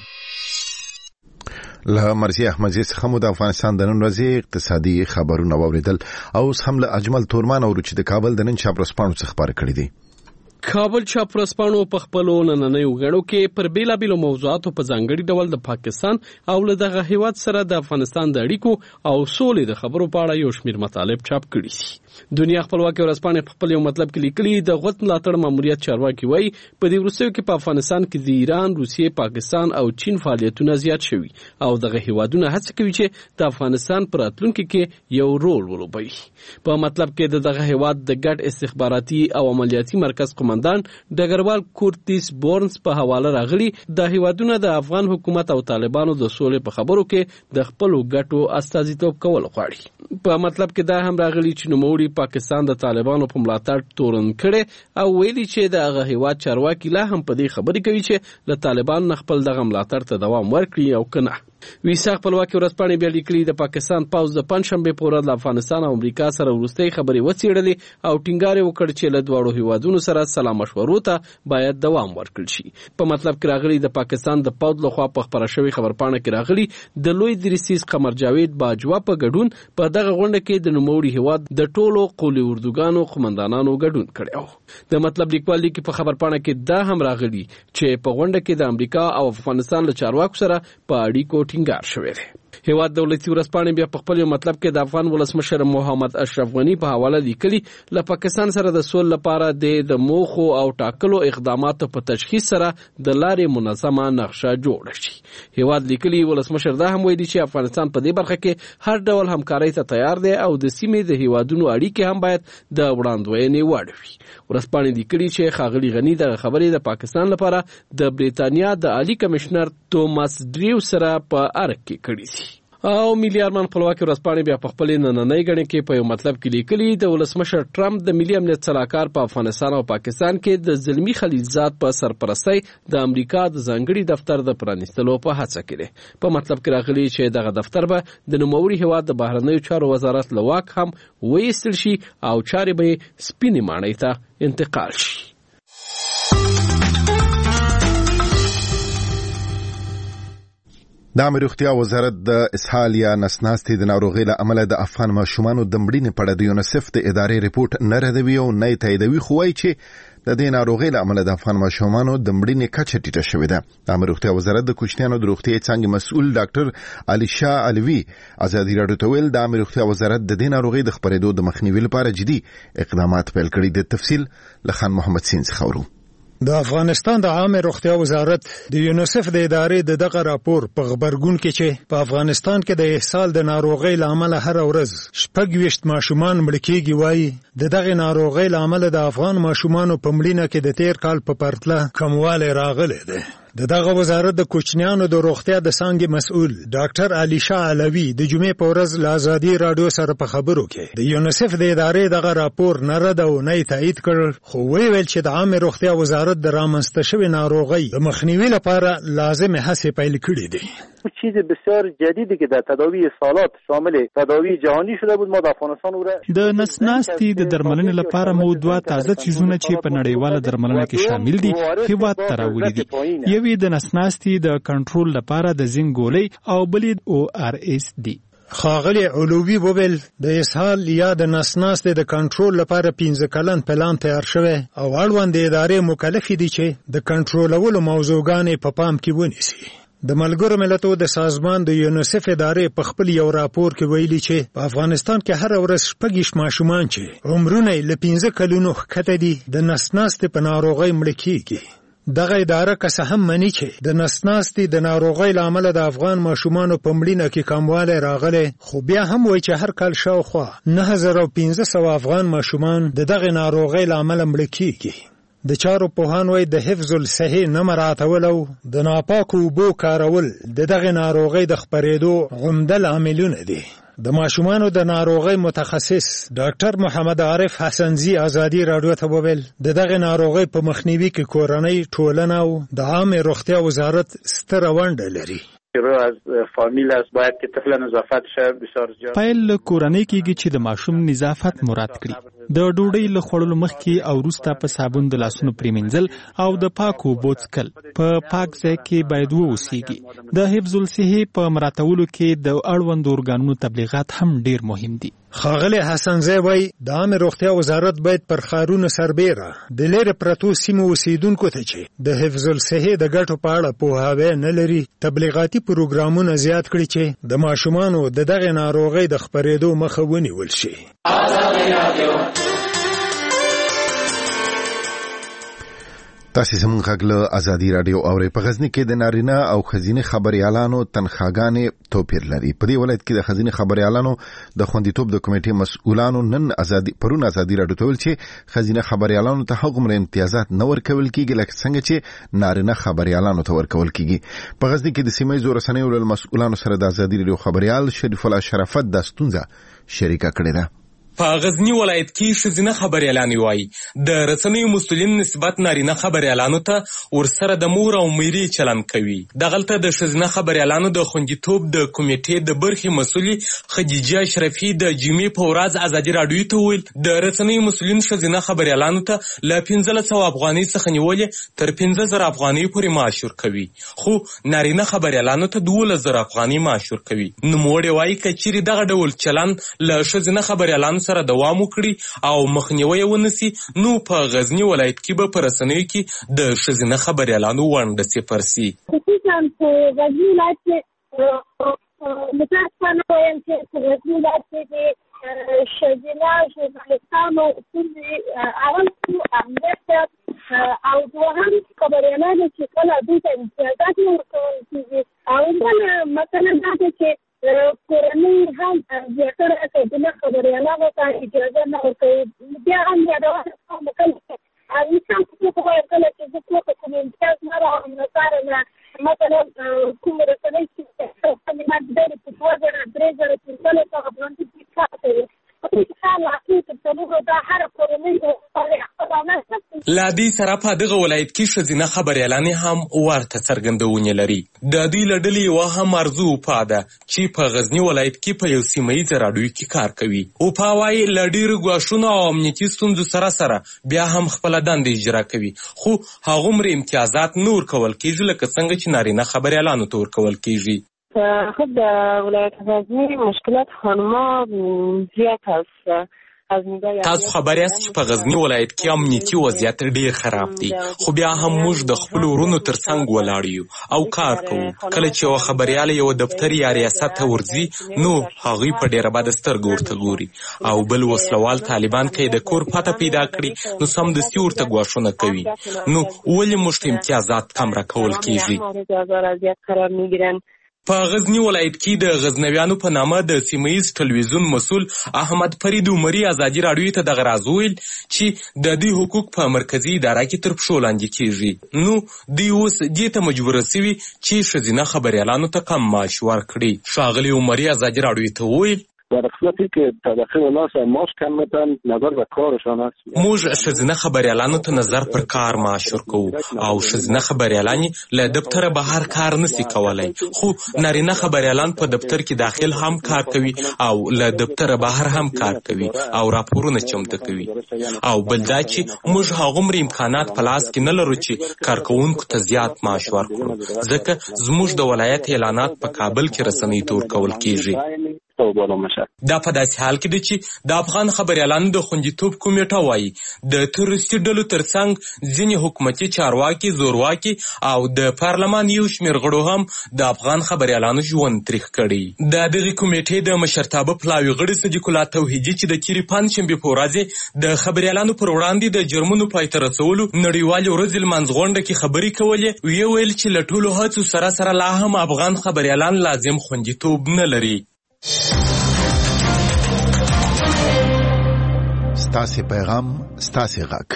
له مرزي احمدزي څخه مو د افغانستان د نن ورځې اقتصادي خبرونه واوریدل. او اوس هم له اجمل تورمان او چې د کابل د نن چاپرسپانو څخه خبر کړی دی. کابل چاپرسپانو په خپلو نننیو غړو کې پر بیلابیلو موضوعاتو په ځانګړي ډول د پاکستان او له دغه هیواد سره د افغانستان د اړیکو او سولې د خبرو په اړه یو شمېر مطالب چاپ کړي دي. دنیا خپلواکي ورځپاڼې په خپل یو مطلب کې لیکلي د غوث ملاتړ ماموریت چارواکي وایي په دې وروستیو کې په افغانستان کې د ایران، روسیې، پاکستان او چین فعالیتونه زیات شوي او دغه هیوادونه هڅه کوي چې د افغانستان په راتلونکي کې یو رول ولوبوي. په مطلب کې د دغه هیواد د ګډ استخباراتي او عملیاتي مرکز قومندان ډګروال کورتیس بورنز په حواله راغلي د هیوادونو د افغان حکومت او طالبانو د سولې په خبرو کې د خپلو ګټو استازیتوب کول غواړي. په مطلب کې دا هم راغلي چې نوموړي پاکستان د طالبانو په ملاتړ تورن کړي او ویلي چې د هغه هیواد چارواکي لا هم په دې خبرې کوي چې له طالبانو نه خپل دغه ملاتړ ته دوام ورکړي او کنه. ویسا خپلواکي ورځپاڼې بیا لیکلي د پاکستان پوځ د پنځشنبې په ورځ له افغانستان او امریکا سره وروستۍ خبرې وڅېړلې او ټینګار یې وکړ چې له دواړو هیوادونو سره سلا مشورو ته باید دوام ورکړل شي. په مطلب کې راغلي د پاکستان د پوځ لخوا په خپره شوې خبرپاڼه کې راغلي د لوی دریسیس قمر جاوید باجوا په ګډون په دغه غونډه کې د نوموړي هیواد د ټولو قولي اردوګانو قومندانانو ګډون کړی. د مطلب لیکوال لیکي په خبرپاڼه کې دا هم راغلي چې په غونډه کې د امریکا او افغانستان له چارواکو سره په اړیکو ټینګار شوی دی. هیواد دولتي ورځپاڼې بیا په خپل یو مطلب کې د افغان ولسمشر محمد اشرف غنی په حواله لیکلي له پاکستان سره د سولې لپاره د موخو او ټاکلو اقداماتو په تشخیص سره د لارې منظمه نقشه جوړه شي. هیواد لیکلي ولسمشر دا هم ویلي چې افغانستان په دې برخه کې هر ډول همکارۍ ته تیار دی او د سیمې د هیوادونو اړیکې هم باید د وړاندوینې وړ وي. ورځپاڼې لیکلي چې ښاغلي غنی دغه خبرې د پاکستان لپاره د بریتانیا د عالی کمشنر توماس ډریو سره په ارګ کې کړې دي. او ملي ارمان خپلواکي ورځپاڼې بیا په خپل نننۍ غړي کې په یو مطلب کې لیکلي د ولسمشر ټرمپ د ملي امنیت صلاحکار په افغانستان او پاکستان کې د زلمی خلیلزاد په سرپرستۍ د امریکا د ځانګړي دفتر د پرانیستلو په هڅه کې په مطلب کې راغلي چې دغه دفتر به د نوموړي هیواد د بهرنیو چارو وزارت لواک هم وایستل شي او چارې به سپینې ماڼۍ ته انتقال شي. د امریکا وزارت د اسهال یا نسناستي د ناروغۍ له امله د افغان ماشومانو د مړینې په اړه د یونیسف د ادارې ریپورت نه ردوي او نه تاییدوي، خو وايي چې د دې ناروغۍ له امله د افغان ماشومانو د مړینې کچه ټیټه شوې ده. د امریکا وزارت د کوچنیانو د روغتیا څنګه مسؤل ډاکټر علیشا علوي ازادي راډیو ته ویل د امریکا وزارت د دې ناروغۍ د خپرېدو د مخنیوي لپاره جدي اقدامات پیل کړي. د تفصیل لخان محمد سین خورو. د افغانستان د عامه روغتیا وزارت د یونیسف د ادارې د دغه راپور په خبرګون کې چې په افغانستان کې د اسهال د ناروغۍ لامل هر ورځ شپږ ویشت ماشومان مړ کېږي، وایي د دغه ناروغۍ لامل د افغان ماشومانو په مړینه کې د تیر کال په پرتله کموالی راغلی دی. د دغه وزارت د کوچنیانو د روغتیا د څانګې مسؤل ډاکټر علیشا علوي د جمعې په ورځ له ازادي راډیو سره په خبرو کې د یونیسف د ادارې دغه راپور نه رد او نه تایید کړ، خو ویل چې د عامه روغتیا وزارت د رامنځته شوې ناروغۍ د مخنیوي لپاره لازم هڅې پیل کړې دي. چیز بسیار جدیدی که در تداوی سالات شامل تداوی جهانی شده بود ما در افغانستان او د نسناستي د درملنې لپاره مو دوه تازه چیزونه چې په نړیواله درملنه کې شامل دي هیواد ته راوړي دي. یوې د نسناستي د کنټرول لپاره د زنګ ګولۍ او بلې او آر اس ډي. خاغلی علوي وویل د اسهال یا د نسناستي د کنټرول لپاره پنځه کلن پلان تیار شوی او اړوند ادارې مکلف دي چې د کنټرولولو موضوعګانې په پام کې ونیسي. د ملګرو ملتونو د سازمان د یونیسف ادارې په خپل یو راپور کې ویلي چې په افغانستان کې هر ورځ شپږ ماشومان چې عمرونه یې له پنځه کلونو ښکته دي د نسناستي په ناروغۍ مړه کېږي. دغه اداره که څه هم مني چې د نسناستي د ناروغۍ له امله د افغان ماشومانو په مړینه کې کموالی راغلی، خو بیا هم وایي چې هر کال شاوخوا نهه زره پنځه سوه افغان ماشومان د دغه ناروغۍ له امله مړه کېږي. د چارو پوهان وایي د حفظ الصحې نه مراعاتول او د ناپاکو اوبو کارول د دغه ناروغۍ د خپرېدو عمده لاملونه دي. د ماشومانو د ناروغۍ متخصص ډاکټر محمد عارف حسنزي ازادي راډیو ته وویل د دغه ناروغۍ په مخنیوي کې کورنۍ، ټولنه او د عامه روغتیا وزارت ستره ونډه لري. از فامیل است باید که طفل نظافت شه بسیار زیاد پیل کورنۍ کېږي چې د ماشوم نظافت مراد کړي، د ډوډۍ له خوړلو مخکې او وروسته په صابون د لاسونو پریمنځل او د پاکو اوبو څښل په پاک ځای کې باید واوسېږي. د حفظ الصحې په مراعاتولو کې د اړوند ارګانونو تبلیغات هم ډیر مهم دي. خاغلی حسنزی وایي د عامه روغتیا وزارت باید پر ښارونو سربیره د لیرې پرتو سیمو اوسیدونکو ته چې د حفظ الصحې د ګټو په اړه پوهاوی نه لري تبلیغاتي پروګرامونه زیات کړي چې د ماشومانو د دغه ناروغۍ د خپرېدو مخه ونیول شي. تاسو زموږ غږ له ازادي راډیو اورئ. په غزني کې د نارینه او ښځینه خبريالانو تنخواګانې توپیر لري. په دې ولایت کې د ښځینه خبريالانو د خوندیتوب د کمیټې مسؤلانو نن ازادي پرون ازادي راډیو ته ویل چې ښځینه خبريالانو ته هغومره امتیازات نه ورکول کیږي لکه څنګه چې نارینه خبريالانو ته ورکول کیږي. په غزني کې د سیمه ییزو رسنیو له مسؤلانو سره د ازادي راډیو خبريال شریف الله شرافت د ستونزه شریکه کړې ده. په غزنی ولایت کې ښځینه خبريالان وایي د رسنیو مسؤلین نسبت نارینه خبريالانو ته ورسره د مور او میري چلن کوي. دغلته د ښځینه خبريالانو د خوندیتوب د کمیټې د برخې مسؤلې خدیجه اشرفي د جمعې په ورځ ازادي راډیو ته ویل د رسنیو مسؤلین ښځینه خبريالانو ته له پنځلس سوه افغانۍ څخه نیولې تر پنځه زره افغانۍ پورې معاش ورکوي، خو نارینه خبريالانو ته دولس زره افغانۍ معاش ورکوي. نوموړی وایي که چیرې دغه ډول چلن له ښځینه خبريالانو سره دوام وکړي او مخنیوی ونسی نو په غزنی ولایت کې به پر رسنیو کې د ښځینه خبريالانو ونډه صفر سي. خصوصا په غزنی ولایت کې متاسفانه وایم چې په غزنی ولایت کې ښځینه ژورنالستانو څومره اول امنیت او دوهم خبريالانو چې کله دوی ته امتیازات ورکول کېږي او بل مثلا دا چې کورنۍ هم زیاتره ښځینه خبریالانو ته اجازه نه ورکوي. بیا هم یادونه مکلف انسان څوک وایي کله چې زه څوک کوم امتیاز نه راوړم له کاره نه مثلا کوم رسنۍ چې کلمات ډېر په دوه زره درې زره پنځلس هغه باندې چې کار کوي لا دې سره په دغه ولایت کې ښځینه خبریالانې هم ورته څرګندونې لري. د دوی له ډلې یوه هم ارزو اوپا ده چې په غزني ولایت کې په یو سیمه ییزه راډیو کې کار کوي. اوپا وایي له ډېرو ګواښونو او امنیتي ستونزو سره سره بیا هم خپله دنده اجرا کوي، خو هغومره امتیازات نه ورکول کېږي لکه څنګه چې نارینه خبریالانو ته ورکول کېږي. خب در ولایت غزنی مشکلات خانما زیاد هست. تاسو خبر یاست چې په غزنی ولایت کې امنیتي وضعیت ډیر خراب دی، خو بیا هم موږ د خپل ورونو ترڅنګ ولاړ یو او کار کوو. کله چې یو خبریال یو دفتر یا ریاست ته ورځي نو هغوی په ډیره بده سترګه ورته ګوري، او بل وسلوال طالبان که د کور پته پیدا کړي نو سمدستي ورته ګواښونه کوي. نو ولې موږ ته امتیازات کم راکول کیږي؟ په غزنی ولایت کې د غزنویانو په نامه د سیمه‌ییز ټلویزیون مسؤل احمد فرید عمري ازادي راډیو ته دغه راز وویل چې د دوی حقوق په مرکزي اداره کې تر پښو لاندې کېږي. نو دوی اوس دې ته مجبوره سوي چې ښځینه خبریالانو ته کم معاش ورکړي. ښاغلي عمري ازادي راډیو ته وویل در صورتی که طبقه الناس معاش کم میدن نظر به کارشان است. موږ ښځینه خبریالانو ته نظر پر کار معاش ورکوو او ښځینه خبریالانې له دفتره بهر کار نشي کولی، خو نارینه خبریالان په دفتر کې داخل هم کار کوي او له دفتره بهر هم کار کوي او راپورونه چمتو کوي. او بل دا چې موږ هغومره امکانات په لاس کې نه لرو چې کارکوونکو ته زیات معاش ورکړو، ځکه زموږ د ولایت اعلانات په کابل کې رسنیو ته ورکول کېږي. دا په داسې حال کې دی چې د افغان خبریالانو د خوندیتوب کمیټه وایي د تروریستي ډلو ترڅنګ ځینې حکومتي چارواکي، زورواکي او د پارلمان یو شمېر غړو هم د افغان خبریالانو ژوند تریخ کړی. د دغې کمیټې د مشرتابه پلاوي غړي صدیق الله توحیدي چې د تېرې پنجشنبې په ورځ د خبریالانو پر وړاندې د جرمونو پای ته رسولو نړیوالې ورځې لمانځ غونډه کې خبرې کولې، ویې ویل چې له ټولو هڅو سره سره لا هم افغان خبریالان لازم خوندیتوب نه لري. ستاسې پیغام ستاسې غږ.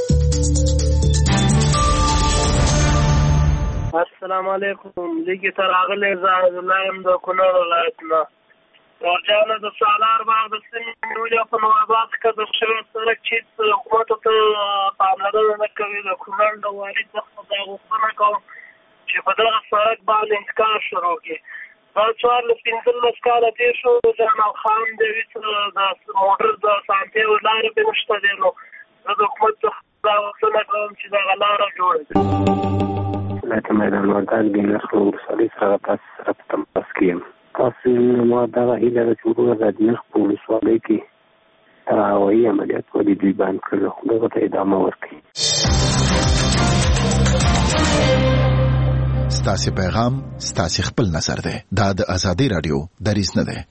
السلام علیکم. لیکي تر راغلی زاهد الله یم د کونړ ولایت نه. ورجانه د سالار باغ د سیمې نیولې په نواباد کې د شوي سړک چې حکومتو ته پاملرنه نه کوي، د کونړ د والي څخه دا غوښتنه کوم چې په دغه سړک باندې انتقال شروع کړي. دا څوارلس پنځلس کاله تېر شو، جمال خان د موټر د سانتیو لارې پرې نشته دی، نو زه د حکومت څخه دا غوښتنه کوم چې دغه لاره جوړه کړي. ولایت میدان وردګ د نرخ ولسوالۍ څخه تاسو سره په تماس کې یم. تاسو ما دغه هیله ده چې وروره د نرخ په ولسوالۍ کې دغه هوایي عملیات ولې دوی بند کړل، خو دغه ته ادامه ورکړي. ستاسې پیغام ستاسې خپل نظر دی. دا د ازادي راډیو دریځ نه دی.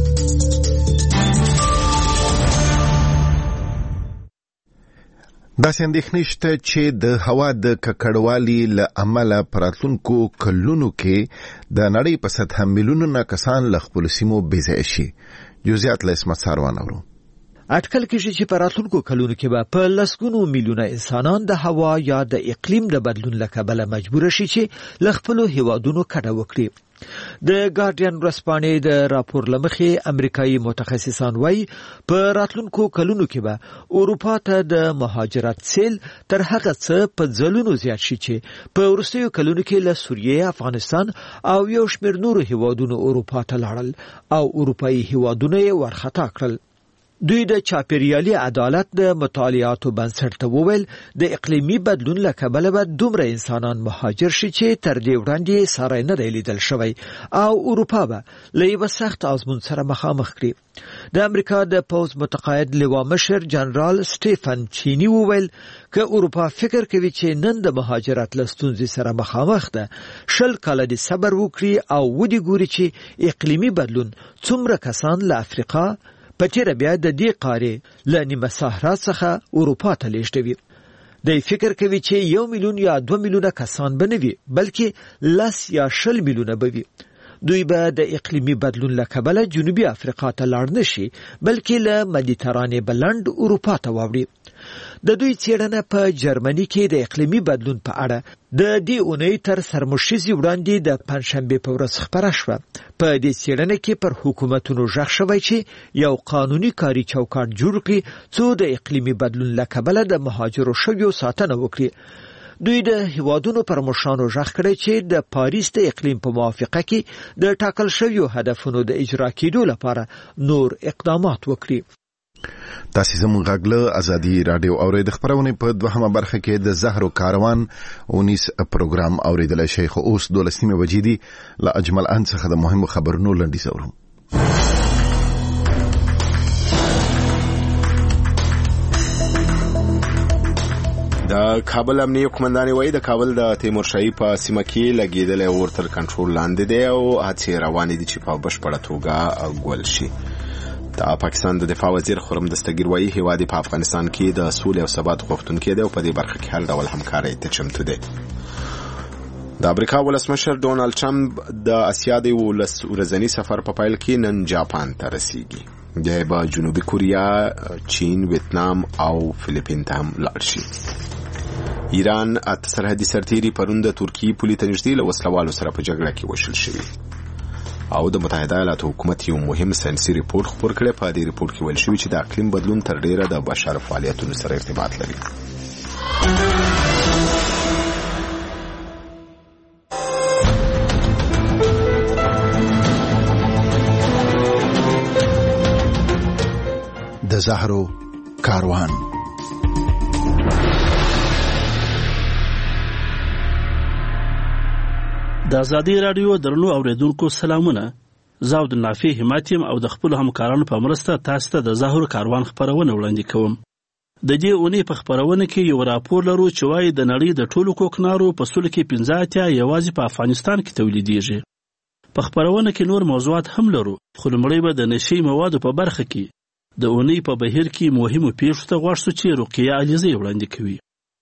داسې اندېښنې شته چې د هوا د ککړوالي له امله په راتلونکو کلونو کې د نړۍ په سطحه میلیونونه کسان له خپلو سیمو بېځایه شي. جزئیات له عصمت ساروان اورو. اټکل کېږي چې په راتلونکو کلونو کې به په لسګونو میلیونه انسانان د هوا یا د اقلیم د بدلون له کبله مجبور شي چې له خپلو هیوادونو کډه وکړي. د ګارډین ورځپاڼې د راپور له مخې امریکایي متخصصان وایي په راتلونکو کلونو کې به اروپا ته د مهاجرت سیل تر هغه څه په ځلونو زیات شي چې په وروستیو کلونو کې له سوریې، افغانستان او یو شمېر نورو هیوادونو اروپا ته لاړل او اروپایي هیوادونه یې ورخطا کړل. دوی د چاپیریالي عدالت د مطالعاتو بنسټ ته وویل د اقلیمي بدلون له کبله به دومره انسانان مهاجر شي چې تر دې وړاندې ساری نه دی لیدل شوی او اروپا به له یوه سخت آزمون سره مخامخ کړي. د امریکا د پوځ متقاعد لوا مشر جنرال سټیفن چینی وویل که اروپا فکر کوي چې نن د مهاجرت له ستونزې سره مخامخ ده، شل کاله دې صبر وکړي او ودې ګوري چې اقلیمي بدلون څومره کسان له افریقا په تیره بیا د دې قارې له نیمه صحرا څخه اروپا ته لیږدوي. دی فکر کوي چې یو میلیون یا دوه میلیونه کسان به نه وي، بلکې لس یا شل میلیونه به وي. دوی به د اقلیمي بدلون له کبله جنوبي افریقا ته لاړ نشي بلکې له مدیترانې بلند اروپا ته واوړي. د دوی څېړنه په جرمني کې د اقلیمي بدلون په اړه د دې اونۍ تر سرمشیزي وړاندې د پنجشنبې په ورځ خپره شوه. په دې څېړنه کې پر حکومتونو غږ شوی چې یو قانوني کاري چوکاټ جوړ کړي څو د اقلیمي بدلون له کبله د مهاجرو شویو ساتنه وکړي. دوی د هیوادونو پر مشرانو غږ کړی چې د پاریس د اقلیم په موافقه کې د ټاکل شویو هدفونو د اجرا کېدو لپاره نور اقدامات وکړي. تاسو زموږ غږ له ازادي رادیو اورید خبرونه په دوهمه برخه کې د زهرو کاروان اونیس پروګرام اوریدل شي. خو اوس دولسمه بجې دي. لا اجمل ان څخه د مهمو خبرونو لنډیز اورو. د کابل امنیه قومندان وایي د کابل د تیمورشاهي په سیمه کې لګیدل او تر کنټرول لاندې دی او هڅې روانې دي چې په بشپړه توګه ګول شي. د پاکستان د دفاع وزیر خرم دستگیر وایي هیواد په افغانستان کې د سولې او ثبات غوښتونکی دی او په دې برخه کې هر ډول همکارۍ ته چمتو دی. د امریکا ولسمشر ډونالد ټرمپ د اسیا د ورځني سفر په پیل کې نن جاپان ته رسیږي. دی به جنوبي کوریا، چین، ویتنام او فلیپین ته هم لاړ شي. ایران اته سرحدي سرتیري پرون د ترکیې پولې ته نږدې له وسلوالو سره په جګړه کې وشل شوي او د متحده ایالاتو حکومت یو مهم ساینسي ریپورت خپور کړی. په دې ریپورت کې ویل شوي چې د اقلیم بدلون تر ډیره د بشر فعالیتونو سره ارتباط لري. د زهرو کاروان. د ازادي رادیو درنو اوریدونکو سلامونه. زه عبدالنافع همت یم او د خپل همکارانو په مرسته تاسو ته د زهرو کاروان خبرونه وړاندې کوم. د دې اونۍ په خبرونه کې یو راپور لرو چې وايي د نړۍ د ټولو کوکنارو په سلو کې پنځه اتیا یوازې په افغانستان کې تولیدېږي. په خبرونه کې نور موضوعات هم لرو خو لومړی به د نشي موادو په برخه کې د اونۍ په بهیر کې مهمو پیښو ته غوښتو چې رقیه علیزی وړاندې کوي.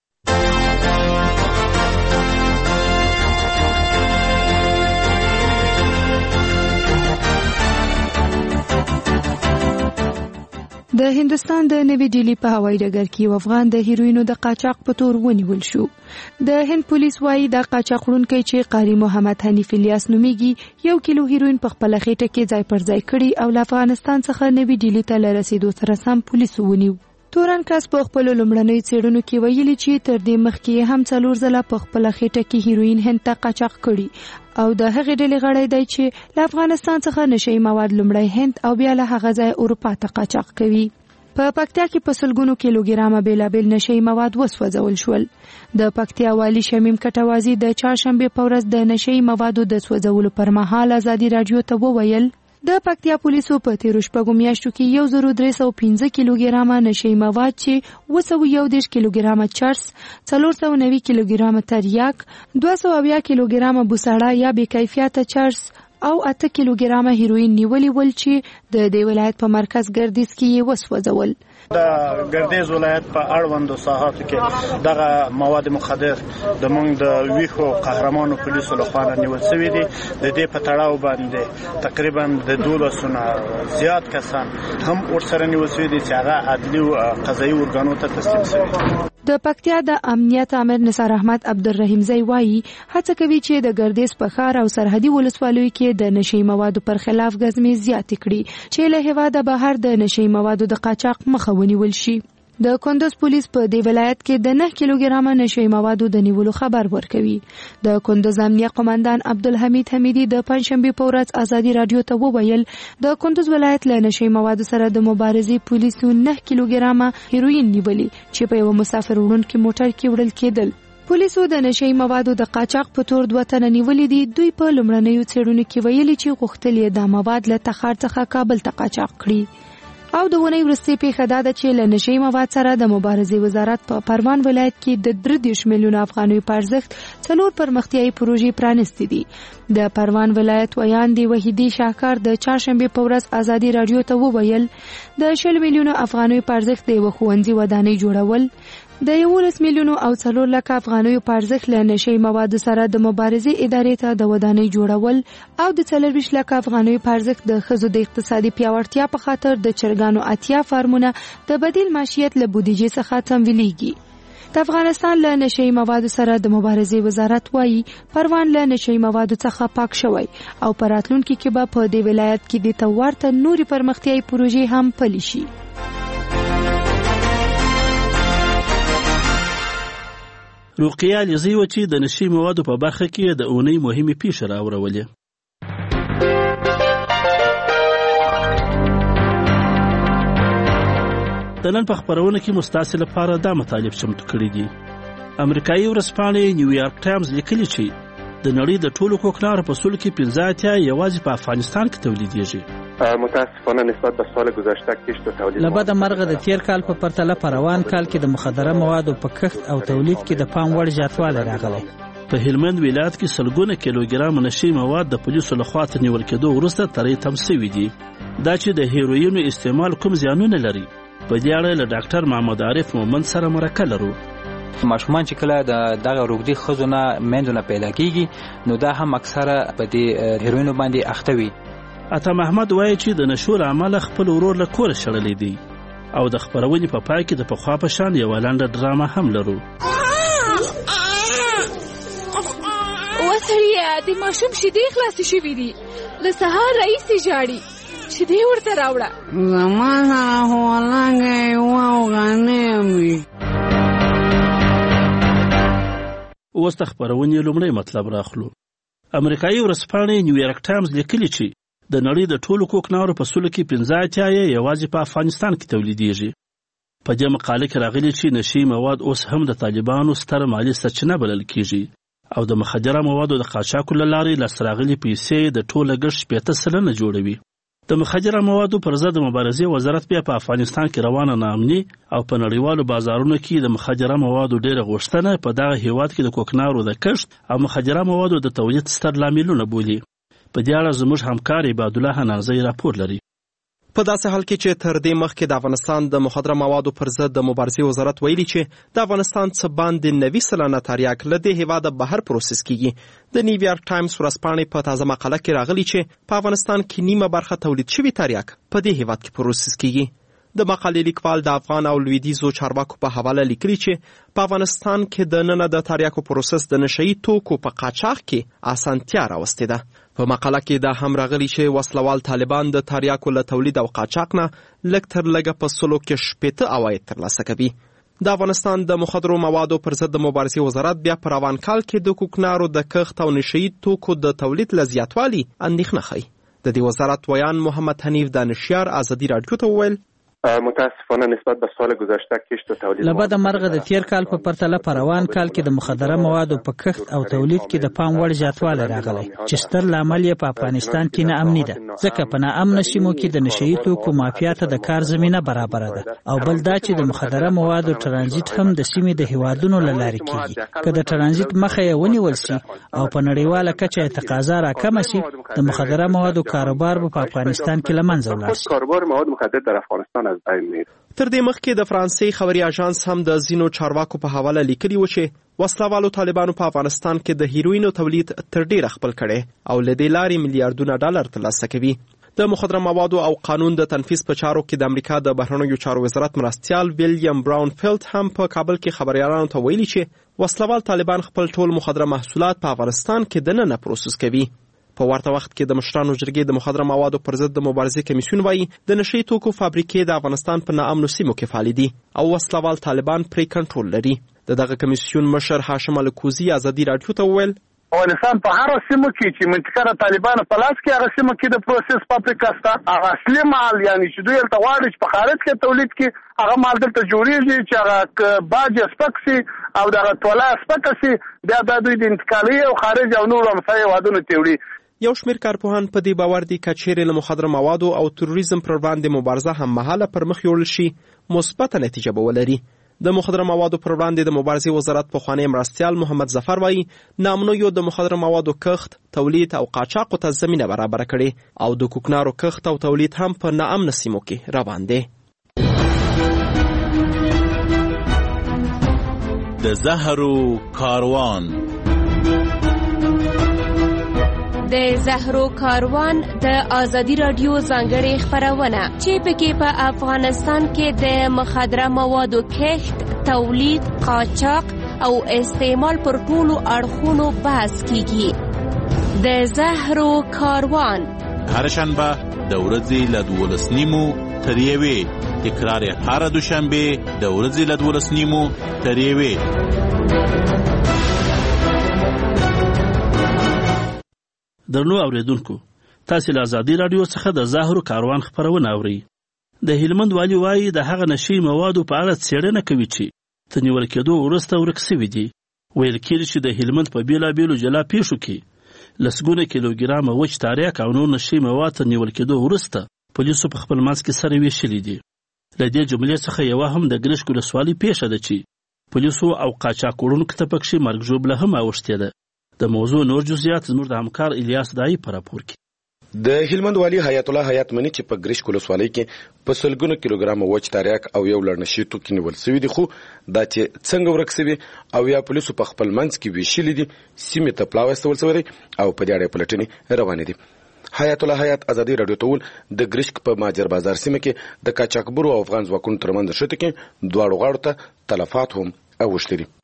د هندستان د نوی ډیلی په هوایي ډګر کې یو افغان د هیروینو د قاچاق په تور ونیول شو. د هند پولیس وایي دا قاچاقړونکی چې قاری محمد حنیف الیاس نومیږي یو کیلو هیروین په خپل خېټه کې ځای پر ځای کړي او له افغانستان څخه نوی ډیلی ته لرسیدو سره سم پولیس ونیو. تورن کس په خپل لومړنۍ څېړنو کې ویلي چې تر دې مخکې هم څلور ځله په خپل خېټه کې هیروین هند ته قاچاق کړي او د هغې ډلې غړی دی چې له افغانستان څخه نشئی مواد لومړی هند او بیا له هغه ځای اروپا ته قاچاق کوي. په پکتیا کې په سلګونو کیلوګرامه بیلابیل نشئی مواد وسوځول شول. د پکتیا والی شمیم کټوازی د چهارشنبه په ورځ د نشئی موادو د سوځولو پر مهال ازادي رادیو ته وویل د پکتیا پولیسو په تیرو شپږو میاشتو کې یو زرو درې سوه پنځه کیلوګرامه نشئی مواد چې اوه سوه یو دېرش کیلوګرامه چرس، څلور سوه نوي کیلوګرامه تریاک، دوه سوه اویا کیلوګرامه بوساړه یا بې کیفیته چرس او اته کیلوګرامه هیروین نیولي ول چې د دې ولایت په مرکز ګردیز کې یې وسوځول. د ګردیز ولایت په اړوندو ساحاتو کې دغه مواد مخدر د موږ د ویښو قهرمانو پولیسو لخوا نیول شوي دي. د دې په تړاو باندې تقریبا د دولسو نه زیات کسان هم ورسره نیول شوي دي چې هغه عدلي او قضایي ارګانو ته تسلیم شوي. د پکتیا د امنیت امر نثار احمد عبدالرحیم زئی وایي هڅه کوي چې د ګردیز په ښار او سرحدي ولسوالیو کې د نشئی موادو پر خلاف غزمې زیاتې کړي چې له هېواده بهر د نشئی موادو د قاچاق مخه ونیول شي. د کندوز پولیس په دې ولایت کې د نه کیلوګرامه نشئی موادو د نیولو خبر ورکوي. د کندوز امنیه قومندان عبدالحمید حمیدی د پنځشنبه په ورځ ازادي رادیو ته وویل د کندوز ولایت له نشئی موادو سره د مبارزې پولیسو نه کیلوګرامه هیروین نیولي چې په یو مسافر وړونکي موټر کې وړل کېدل. پولیسو د نشئی موادو د قاچاق په تور دوه تنه نیولي دي. دوی په لومړنیو څېړنو کې ویلي چې غوښتل یې دا مواد له تخار څخه کابل ته قاچاق کړي. او د ونې وروستۍ پیښه دا ده چې له نشئی مواد سره د مبارزې وزارت په پروان ولایت کې د درې دېرش میلیونه افغانیو په ارزښت څلور پرمختیایي پروژې پرانیستې دي. د پروان ولایت ویاندې وحیدي شاکار د چهارشنبې په ورځ ازادي رادیو ته وویل د شل میلیونه افغانیو په ارزښت د یوه ښوونځي ودانۍ جوړول، د یولس میلیونو او څلور لکه افغانیو په ارزښت له نشي موادو سره د مبارزې ادارې ته د ودانۍ جوړول او د څلرویشت لکه افغانیو په ارزښت د ښځو د اقتصادي پیاوړتیا په خاطر د چرګانو اتیا فارمونه د بدیل معیشت له بودیجې څخه تمویلیږي. د افغانستان له نشي موادو سره د مبارزې وزارت وایي پروان له نشي موادو څخه پاک شوی او په راتلونکي کې به په دې ولایت کې د تورته نوري پرمختیايي پروژې هم پلي شي. روقیه علیزی و چې د نشي موادو په برخه کې د اونۍ مهمې پیښې راوړولې. د نن په خبرونه کې مستاسل لپاره دا مطالب چمتو کړي دي. امریکایي ورځپاڼې نیویارک ټایمز لیکلي چې د نړۍ د ټولو کوکنارو په سلو کې پنځه اتیا یوازې په افغانستان کې تولیدېږي. متاسفانه نسبت به سال گذشته کشت و تولید له بده مرغه د تیر کال په پرتله په روان کال کې د مخدره موادو په کښت او تولید کې د پام وړ زیاتوالی راغلی. په هلمند ولایت کې سلګونه کیلوګرام نشي مواد د پولیسو لخوا تر نیول کېدو وروسته ترې تم سوي دي. دا چې د هیروینو استعمال کوم زیانونه لري په دې اړه له ډاکټر محمد عارف مومند سره مرکه لرو. ماشومان چې کله د دغه روغدي ښځو نه میندو نه پیدا کیږي نو دا هم اکثره په دې هیروینو باندې اخته وي. عطا محمد وایي چې د نشو له امله خپل ورور له کوره شړلی دی او د خپرونې په پای کې د پخوا په شان یوه لنډه ډرامه هم لرو. وسړیه د ماشوم شیدې خلاصې شوي دي له سهار راهیسې ژاړي شیدې ورته راوړه. زما سره خو ولنګی واوغانیم وي. اوس د خپرونې لومړی مطلب راخلو. امریکایي ورځپاڼې نیویارک ټایمز لیکلي چې د نړۍ د ټولو کوکنارو په سلو کې پنځه اتیا یې یوازې په افغانستان کې تولیدېږي. په دې مقاله کې راغلي چې نشي مواد اوس هم د طالبانو ستره مالي سرچینه بلل کېږي او د مخدره موادو د قاچاقو له لارې لاسته راغلي پیسې د ټول لګښت شپېته سلنه جوړوي. د مخدره موادو پر ضد مبارزې وزارت بیا په افغانستان کې روانه ناامني او په نړیوالو بازارونو کې د مخدره موادو ډېره غوښتنه په دغه هیواد کې د کوکنارو د کښت او مخدره موادو د تولید ستر لاملونه بولي. په دې اړه زموږ همکار عبادالله حنازی راپور لري. په داسې حال کې چې تر دې مخکې د افغانستان د مخدره موادو پر ضد د مبارزې وزارت ویلي چې د افغانستان څه باندې نوي سلنه تریاک له دې هیواده بهر پروسس کیږي. د نیویارک ټایمز ورځپاڼې په تازه مقاله کې راغلي چې په افغانستان کې نیمه برخه تولید شوي تریاک په دې هیواد کې پروسس کیږي. د مقالې لیکوال د افغان او لویدیځو چارواکو په حواله لیکلي چې په افغانستان کې د ننه د تریاکو پروسس د نشهیي توکو په قاچاق کې اسانتیا راوستې ده. په مقاله کې دا هم راغلي چې وسلوال طالبان د تریاکو له تولید او قاچاق نه لږ تر لږه په سلو کې شپېته عواید ترلاسه کوي. د افغانستان د مخدرو موادو پر ضد د مبارزې وزارت بیا په روان کال کې د کوکنارو د کښت او نشهیي توکو د تولید له زیاتوالي اندېښنه ښیي. د دې وزارت ویان محمد حنیف دانشیار ازادي راډیو ته وویل متاسفانه نسبت به سال گذشته کشت و تولید له بده مرغه د تیر کال په پرتله په روان کال کې د مخدره موادو په کښت او تولید کې د پام وړ زیاتوالی راغلی چې ستر لامل یې په افغانستان کې ناامني ده ځکه په ناامنه سیمو کې د نشهیي توکو مافیا ته د کار زمینه برابره ده او بل دا چې د مخدره موادو ترانزیت هم د سیمې د هیوادونو له لارې کیږي. که د ترانزیت مخه یې ونیول سي او په نړیواله کچه تقاضا راکمه سي د مخدره موادو کاروبار به په افغانستان کې له منځه ولاړ شي. کاروبار مواد مخدر در افغانستان از بین میره. تر دې مخکې د فرانسې خبري اژانس هم د ځینو چارواکو په حواله لیکلي و چې وسلوالو طالبانو په افغانستان کې د هیروینو تولید تر ډیره خپل کړي او له دې لارې میلیارډونه ډالر ترلاسه کوي. د مخدره موادو او قانون د تنفیذ په چارو کې د امریکا د بهرنیو چارو وزارت مرستیال ویلیام براون فیلد هم په کابل کې خبريالانو ته ویلي چې وسلوال طالبان خپل ټول مخدره محصولات په افغانستان کې دننه پروسس کوي. په ورته وخت کې د مشرانو جرګې د مخدره موادو پر ضد د مبارزې کمیسیون وایي د نشهیي توکو فابریکې د افغانستان په ناامنو سیمو کې فعالې دي او وسلوال طالبان پرې کنټرول لري. د دغه کمیسیون مشر هاشم الکوزي ازادي راډیو ته وویل افغانستان په هر سیمه کې چې منطقه د طالبانو په لاس کې هغه سیمه کې د پروسس فابریکه شته هغه اصلي مال یعنی چې دوی ته غواړي چې په خارج کې تولید کې هغه مال دلته جوړیږي چې هغه باج سپکسي او دغه توله سپکسي بیا د دوی د انتقالي او خارج او نور مسایل وادونه تیوري. یو شمېر کارپوهان په دې باور دي که چیرې له مخدره موادو او تروریزم پر وړاندې مبارزه هم مهاله پر مخ یوړل شي مثبته نتیجه به ولري. د مخدره موادو پر وړاندې د مبارزې وزارت پخوانی مرستیال محمد ظفر وایي ناامنیو د مخدره موادو کښت تولید او قاچاقو ته زمینه برابره کړې او د کوکنارو کښت او تولید هم په ناامنه سیمو کې روان دی. د زهرو کاروان. د زهرو کاروان د ازادي رادیو ځانګړې خپرونه چې پکې په افغانستان کې د مخدره موادو کښت، تولید، قاچاق او استعمال پر ټولو اړخونو بحث کیږي. د زهرو کاروان هر شنبه د ورځې له دولس نیمو تر یوې، تکرار یې هر دوشنبه د ورځې له دولس نیمو تر یوې. درنو اوریدونکو، تاسو له ازادي رادیو څخه د زهرو کاروان خبرونه اورئ. د هلمند والي وایي د هغه نشي موادو په اړه څېړنه کوي چې تر نیول کېدو وروسته ورک سوي دي. ویل کېږي چې د هلمند په بېلابېلو جلا پیښو کې لسګونه کیلوګرامه وچ تاریک او نور نشي مواد تر نیول کېدو وروسته پولیسو په خپل منځ کې سره ویشلي دي. له دې جملې څخه یوه هم د ګرشک ولسوالۍ پیښه ده چې پولیسو او قاچاق وړونکو ته پکښې مرګ ژوبله هم اوښتې ده. د موضوع نور جزئیات زموږ د همکار الیاس دایي په راپور کې. د هلمند والي حیات الله حیات مني چې په ګرشک ولسوالۍ کې په سلګونو کیلوګرامه وچ تاریک او یو لړ نشي توکي نیول سوي دي، خو دا چې څنګه ورک سوي او یا پولیسو په خپل منځ کې ویشلي دي، سیمې ته پلاو استول سوی دی او په دې اړه پلټنې روانې دي. حیات الله حیات ازادي رادیو ته وویل د ګرشک په ماجر بازار سیمه کې د قاچاقبرو او افغان ځواکونو ترمنځ شته کې دواړو غاړو ته تلفات هم اوښتي دي.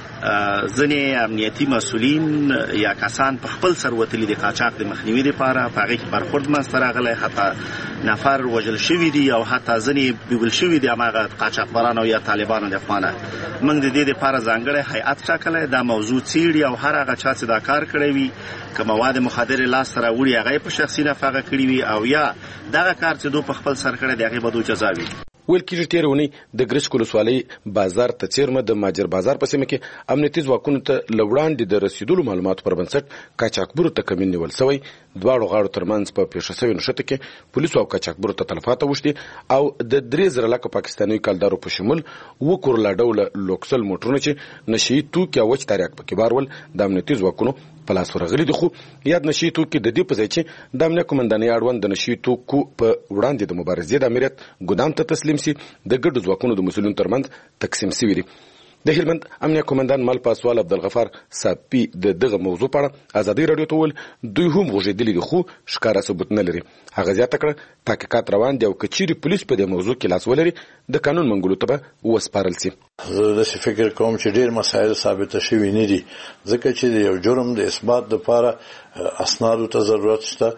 ځینې امنیتي مسؤلین یا کسان په خپل سر وتلي د قاچاق د مخنیوي لپاره په هغې کې برخورد منځته راغلی، حتی نفر وژل شوي دي او حتی ځینې بیول شوي دي هماغه قاچاقبرانو یا طالبانو د خوا نه. موږ د دې دپاره ځانګړی هیئت ټاکلی، دا موضوع څېړي او هر هغه چا چې دا کار کړی وي، که مواد مخدرې لاسته راوړي هغه یې په شخصي نفع هغه کړي وي او یا دغه کار چې دو په خپل سر کړی د هغې به دو جزا وي. ویل کېږي تېره اونۍ د ګرشک ولسوالۍ بازار ته څیرمه د ماجر بازار په سیمه کې امنیتي ځواکونو ته له وړاندې د رسېدلو معلوماتو پر بنسټ قاچاقبرو ته کمین نیول سوی. دواړو غاړو ترمنځ په پیښه سوې نښته کې پولیسو او قاچاقبرو ته تلفات اوښتي او د درې زره لکه پاکستاني کلدارو په شمول اوه کروړه ډوله لوکسل موټرونه چې نشي توکي او وچ تاریک پکې بار ول د امنیتي ځواکونو په لاس ورغلي دي. خو یاد نشي توکي د دې په ځای چې د امنیه قومندانۍ اړوند د نشي توکو په وړاندې د مبارزې د امریت ګدام ته تسلیم سي د ګډو ځواکونو د مسؤلینو ترمنځ تقسیم سوي دي. د هلمند امنیه قومندان مل پاسوال عبدالغفار صاحبي د دغه موضوع په اړه ازادي رادیو ته وویل دوی هم غوږېدلي دي خو ښکاره ثبوت نه لري. هغه زیاته کړه تحقیقات روان دي او که چیرې پولیس په دې موضوع کې لاس ولري د قانون منګولو ته به وسپارل سي. زه داسې فکر کوم چې ډېر مسایل ثابته شوي نه دي، ځکه چې د یو جرم د اثبات دپاره اسنادو ته ضرورت شته،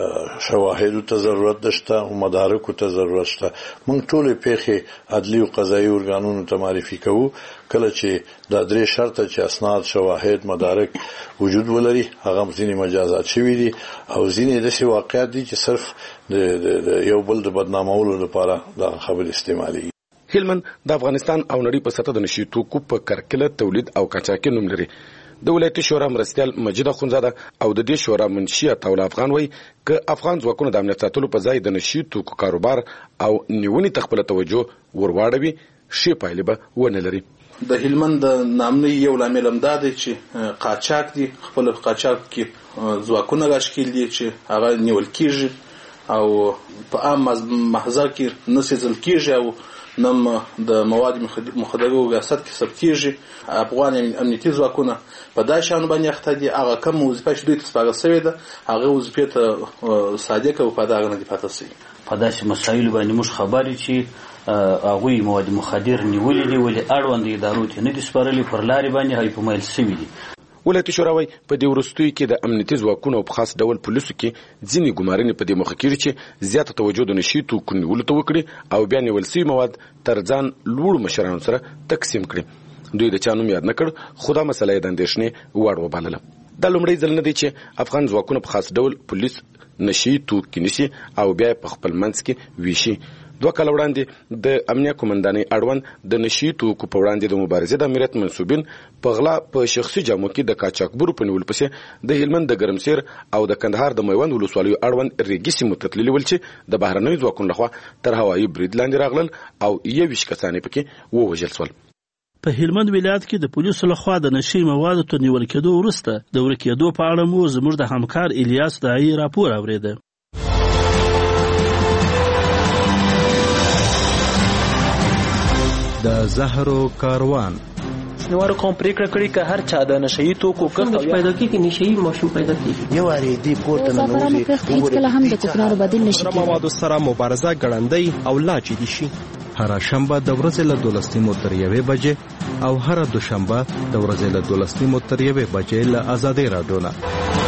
شواهدو ته ضرورت شته او مدارکو ته ضرورت شته. موږ ټولې پیښې عدلي او قضایي ارګانونو ته معرفي کوو کله چې دا درې شرطه چې اسناد، شواهد، مدارک وجود ولري. هغه ځینې مجازات شوي دي او ځینې داسې واقعات دي چې صرف د یو بل د بدنامولو لپاره دا خبرې استعمالېږي. هلمند د افغانستان او نړۍ په سطح د نشي توکو په کرکله تولید او قاچاقي نوم لري. د ولایتي شورا مرستیال مجید اخونزاده او د دې شورا منشي عطاالله افغان وایي که افغان ځواکونو د امنیت ساتلو په ځای د نشي توکو کاروبار او نیونې ته خپله توجه ورواړوي ښې پایلې به ونه لري. د هلمند د نامنۍ یو لامل هم دا دی چې قاچاق دي، خپل قاچاق کې ځواکونه راشکیل دي چې هغه نیول کېږي او په عام محضر کې نه سیزل کېږي او نم د مواد مخدره ریاست کې ثبت کېږي. افغان امنیتي ځواکونه په دا شیانو باندې اخته دي. هغه کوم وظیفه چې دوی ته سپارل سوې ده هغه وظیفې ته صادق او پایداره نه دي پاتې سوي. په داسې مسایلو باندې موږ خبر یو چې هغوی مواد مخدر نیولي دي ولې اړوند ادارو ته نه دي سپارلي، پر لارې باندې هغوی په میل سوي دي. ولایتي شورا وایي په دې وروستیو کې د امنیتي ځواکونو په خاص ډول پولیسو کې ځینې ګمارنې په دې موخه کېږي چې زیاته توجه د نشي توکو نیولو ته وکړي او بیا نیول سوي مواد تر ځان لوړو مشرانو سره تقسیم کړي. دوی د چا نوم یاد نه کړ خو دا مسله یې د اندېښنې وړ وبلله. دا لومړی ځل نه دی چې افغان ځواکونه په خاص ډول پولیس نشي توکي نیسي او بیا په خپل منځ کې ویشي. دوه کاله وړاندې د امنیه قومندانۍ اړوند د نشي توکو په وړاندې د مبارزې د امریت منصوبین په غلا په شخصي جامو کې د قاچاقبرو په نیولو پسې د هلمند د ګرمسیر او د کندهار د میوند ولسوالیو اړوند ریګي سیمو ته تللي ول چې د بهرنیو ځواکونو لخوا تر هوایي برید لاندې راغلل او یویشت کسان یې پکې ووژل سول. په هلمند ولایت کې د پولیسو لخوا د نشي موادو تر نیول کېدو وروسته د ورکېدو په اړه مو زموږ د همکار الیاس دایي راپور اورېده. د زهرو کاروان نوارو کوم پریکړه کړی که هر چا د نشئی توکو کښت پیدا کیږي نشئی ماشوم پیدا کیږي یو اړې دی پورته نه نوځي هیڅ کله هم د کفنارو بدیل نشي کېدای موادو سره مبارزه ګړندۍ او لا جدي شي. هر شنبه د ورځې له دولس نیمو تر یوې بجې او هر دوشنبه د ورځې له دولس نیمو تر یوې بجې له آزادۍ راډیو نه.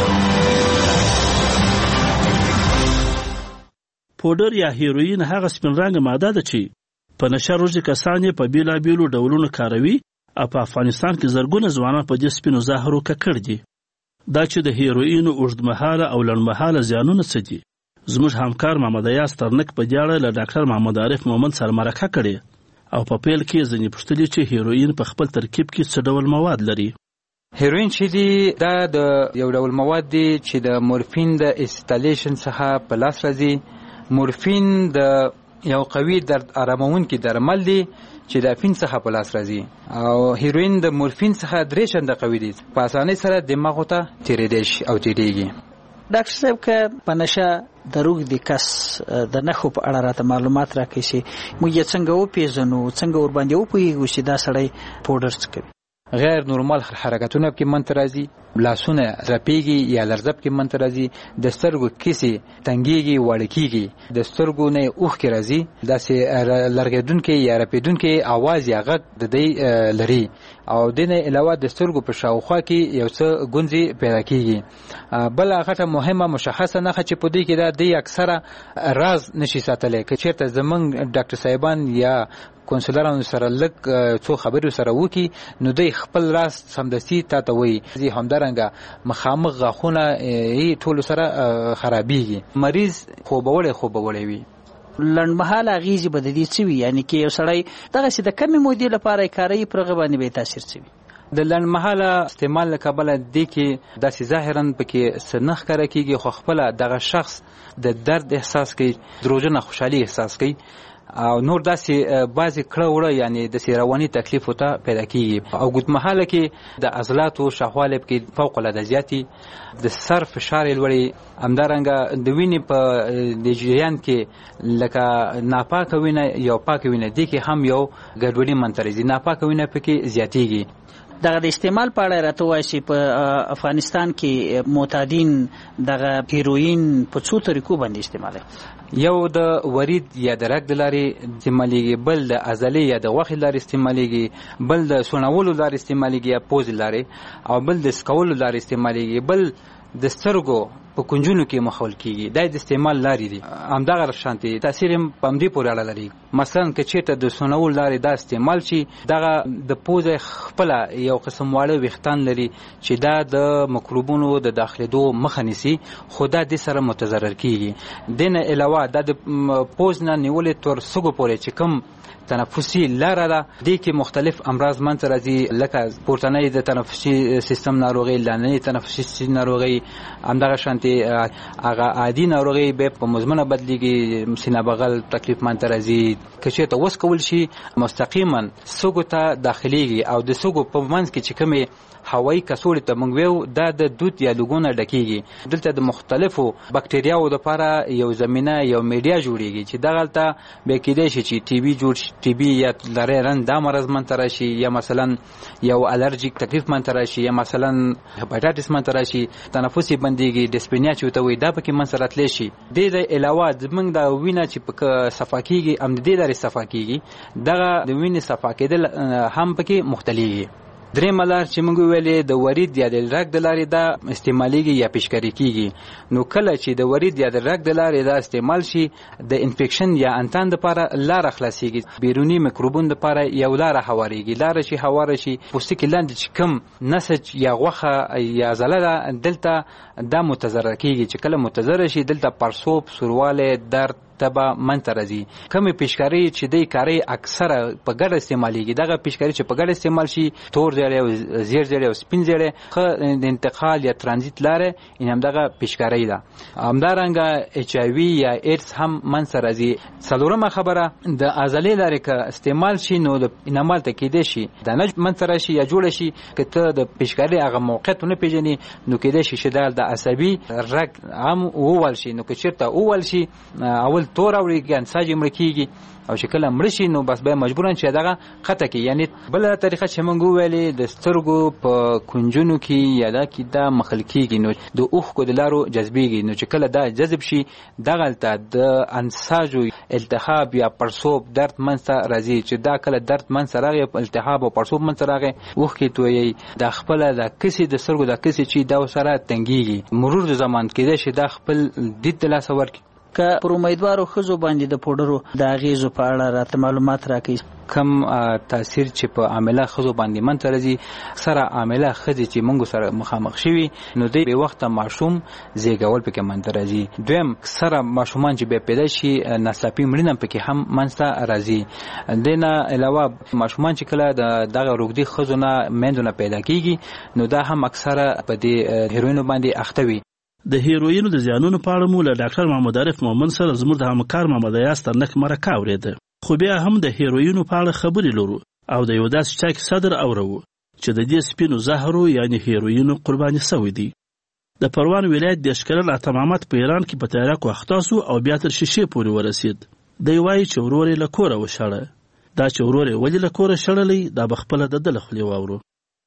پودر یا هیروین هغه سپین رنګ ماده ده چې په نشه روزي کسان یې په بیلابیلو ډولونو کاروي او په افغانستان کې زرګونه ځوانان په دې سپینو زهرو ککړ دي. دا چې د هیروین اوږدمهاله او لنډمهاله زیانونه څه دي، زموږ همکار محمد ایاز ترنک په دې اړه له ډاکټر محمد عارف مومند سره مرکه کړې او په پیل کې ځینې پوښتلي چې هیروین په خپل ترکیب کې څه ډول مواد لري. هیروین چې دی دا د یو ډول مواد دی چې د مورفین د اسټالیشن څخه په لاس راځي. مورفین د یو قوي درد آرامونکي درمل دی چې د افین څخه په لاس راځي او هیروین د مورفین څخه درې چنده قوي دی، په اسانۍ سره دماغ ته تیرېدی شي او تیریږي. ډاکټر صاحب که په نشه د روغ د کس د نښو په اړه راته معلومات راکړئ چې موږ یې څنګه وپېژنو، څنګه ورباندې وپوهېږو چې دا سړی پوډر څه کوي. غیر نورمال حرکتونه پکې منځته راځي، لاسونه رپېږي یا لرزه پکې منځته راځي، د سترګو کیسې تنګېږي، واړه کېږي، د سترګو نه اوښکې راځي، داسې لرګېدونکی یا رپېدونکی اواز یا غږ د دی لري او دې نه علاوه د سترګو په شاوخوا کې یو څه ګونځې پیدا کېږي. بله غټه مهمه مشخصه نښه چې په دوی کې ده، دی اکثره راز نشي ساتلی. که چېرته زموږ ډاکټر صاحبان یا کونسلرانو سره لږ څو خبرې سره وکړي نو دوی خپل راز سمدستي تا ته وایي. همدارنګه مخامخ غاښونه یې ټولو سره خرابېږي، مریض خوبولی خوبولی وي. لنډمهاله اغېزې به د دې څه وي؟ یعنې که یو سړی دغسې د کمې مودې لپاره یې کاروي پر هغه باندې به یې تاثیر څه وي؟ د لنډمهاله استعمال له کبله دې کې داسې ظاهرا پکې څه نه ښکاره کېږي، خو خپله دغه شخص د درد احساس کوي، دروژنه خوشحالي احساس کوي او نور داسې بعضې کړه وړه یعنې داسې رواني تکلیف ورته پیدا کېږي. او ګوتمهاله کې د عضلاتو شاوخوالی پکې فوق العاده زیاتي، د سر فشار یې لوړي، همدارنګه د وینې په د جریان کې لکه ناپاکه وینه یا پاکه وینه دې کې هم یو ګډوډي منځته راځي، ناپاکه وینه پکې زیاتېږي. دغه د استعمال په اړه راته ووایه چې په افغانستان کې معتادین دغه هیروین په څو طریقو باندې استعمالوي؟ یو د ورید یا د رګ د لارې استعمالیږي، بل د عضلې یا د غوښې لارې استعمالیږي، بل د سونولو لارې استعمالیږي یا پوزې لارې، او بل د سکولو لارې استعمالیږي، بل د سترګو په کنجونو کې مخول کېږي. دا د استعمال لارې دي. همدغه شانتې تاثیر هم په همدې پورې اړه لري. مثلا که چېرته د سونولو لارې دا استعمال شي، دغه د پوزې خپله یو قسم واړه ویښتان لري چې دا د مکروبونو د داخلېدو مخه نیسي، خو دا دې سره متضرر کېږي. دې نه علاوه دا د پوز نه نیولې تر سږو پورې چې کوم تنفسي لاره ده، دې کې مختلف امراض منځته راځي، لکه پورتنۍ د تنفسي سیستم ناروغۍ، لاندنۍ تنفسي سیستم ناروغۍ، همدغه شانتې هغه عادي ناروغۍ بیا په مزمنه بدلېږي، سینه بغل تکلیف منځته راځي. که چېرته وڅکول شي مستقیما سږو ته داخلېږي او د سږو په منځ کې چې کومې هوایي کڅوړې ته موږ ویو دا د دود یا لوګونه ډکېږي. دلته د مختلفو بکټریاوو لپاره یو زمینه یو میډیا جوړېږي چې دغلته بیا کېدای شي چې ټي بي جوړ شي، ټي بي یا لری رنګ دا مرض منځته راشي، یا مثلا یو الرجیک تکلیف منځته راشي، یا مثلا هپاټایټس منځته راشي، تنفس یې بندېږي، ډسپینیا چې ورته وایي دا پکې منځته راتلی شي. دې د علاوه زموږ د وینه چې پکې صفا کېږي هم د دې لارې صفا کېږي، دغه د وینې صفا کېدل هم پکې مختلېږي. درېیمه لار چې موږ ویلې د ورید یا د رګ د لارې دا استعمالیږي یا پیشکاري کېږي. نو کله چې د ورید یا د رګ د لارې دا استعمال شي، د انفیکشن یا انتان دپاره لاره خلاصېږي، بیروني میکروبونو دپاره یو لاره هواریږي. لاره چې هواره شي، پوستکي لاندې چې کوم نسج یا غوښه یا عضله ده دلته دا متضرر کېږي. چې کله متضرر شي دلته پړسوب، سوروالی، درد تبه منځته راځي. کومې پیشکاري چې دی کاري اکثره په ګډه استعمالیږي، دغه پیشکاري چې په ګډه استعمال شي، تور زیړی او زیړ زیړی او سپین زیړی، ښه د انتقال یا ترانزیت لاره این همدغه پیشکاري ده. همدارنګه اچ آی وي یا ایډز هم منځته راځي. څلورمه خبره د عضلې لارې که استعمال شي نو د انعمال ته کېدای شي دانه منځته راشي یا جوړه شي. که ته د پیشکاري هغه موقعیت ونه پېژنې نو کېدای شي چې د عصبي رګ هم ووال شي. نو که چېرته ووال شي، اول تور اوړي ګان ساجي مړ کیږي او چې کله مړ شي نو بس به مجبورن چې دغه خطه کې یعنی بل طریقه چې موږ ویلې د سترګو په کنجونو کې یا دا کې دا مخل کېږي نو د اوښ کو د لارو جذبېږي نو چې کله دا جذب شي دغلته د انساجو التهاب یا پړسوب درد منځته راځي چې دا کله درد منځته راغی التهاب او پړسوب منځته راغی اوښ کې تویي د خپل د کسي د سترګو د کسي چې دا سره تنګيږي مرور د زمان کې دا چې دا خپل دید د لاس ورکړي که پر امیدوارو ښځو باندې د پوډرو د اغیزو په اړه راته معلومات راکړئ. کم تاثیر چې په عامله ښځو باندې منځته راځي سره عامله ښځې چې موږ سره مخامخ شوي نو دی به وخته ماشوم زیږول پکې منځته راځي. دویم سره ماشومان چې بیا پیدا شي ناڅاپي مړینه پکې هم منځته راځي. د نه علاوه ماشومان چې کله د دغه روږدي ښځو نه میندو نه پیدا کیږي نو دا هم اکثره په دې هیروینو باندې اخته وي. د هیروینو د زیانونو په اړه مو له ډاکټر محمد عارف مومن سره زموږ د همکار محمد ایاز ترنک مرکه اورېده خو بیا هم د هیروینو په اړه خبرې لرو او د یو داسې چا کیسه در اورو چې د دې سپینو زهرو یعنی هیروینو قرباني سوی دی. د پروان ولایت د اشکرل اتمامات په ایران کې په تیراک وخته سو او بیا تر شیشې پورې ورسید. دی وایي چې ورور یې له کوره وشړه. دا چې ورور یې ولې له کوره شړلی دا به خپله د ده له خولې واورو.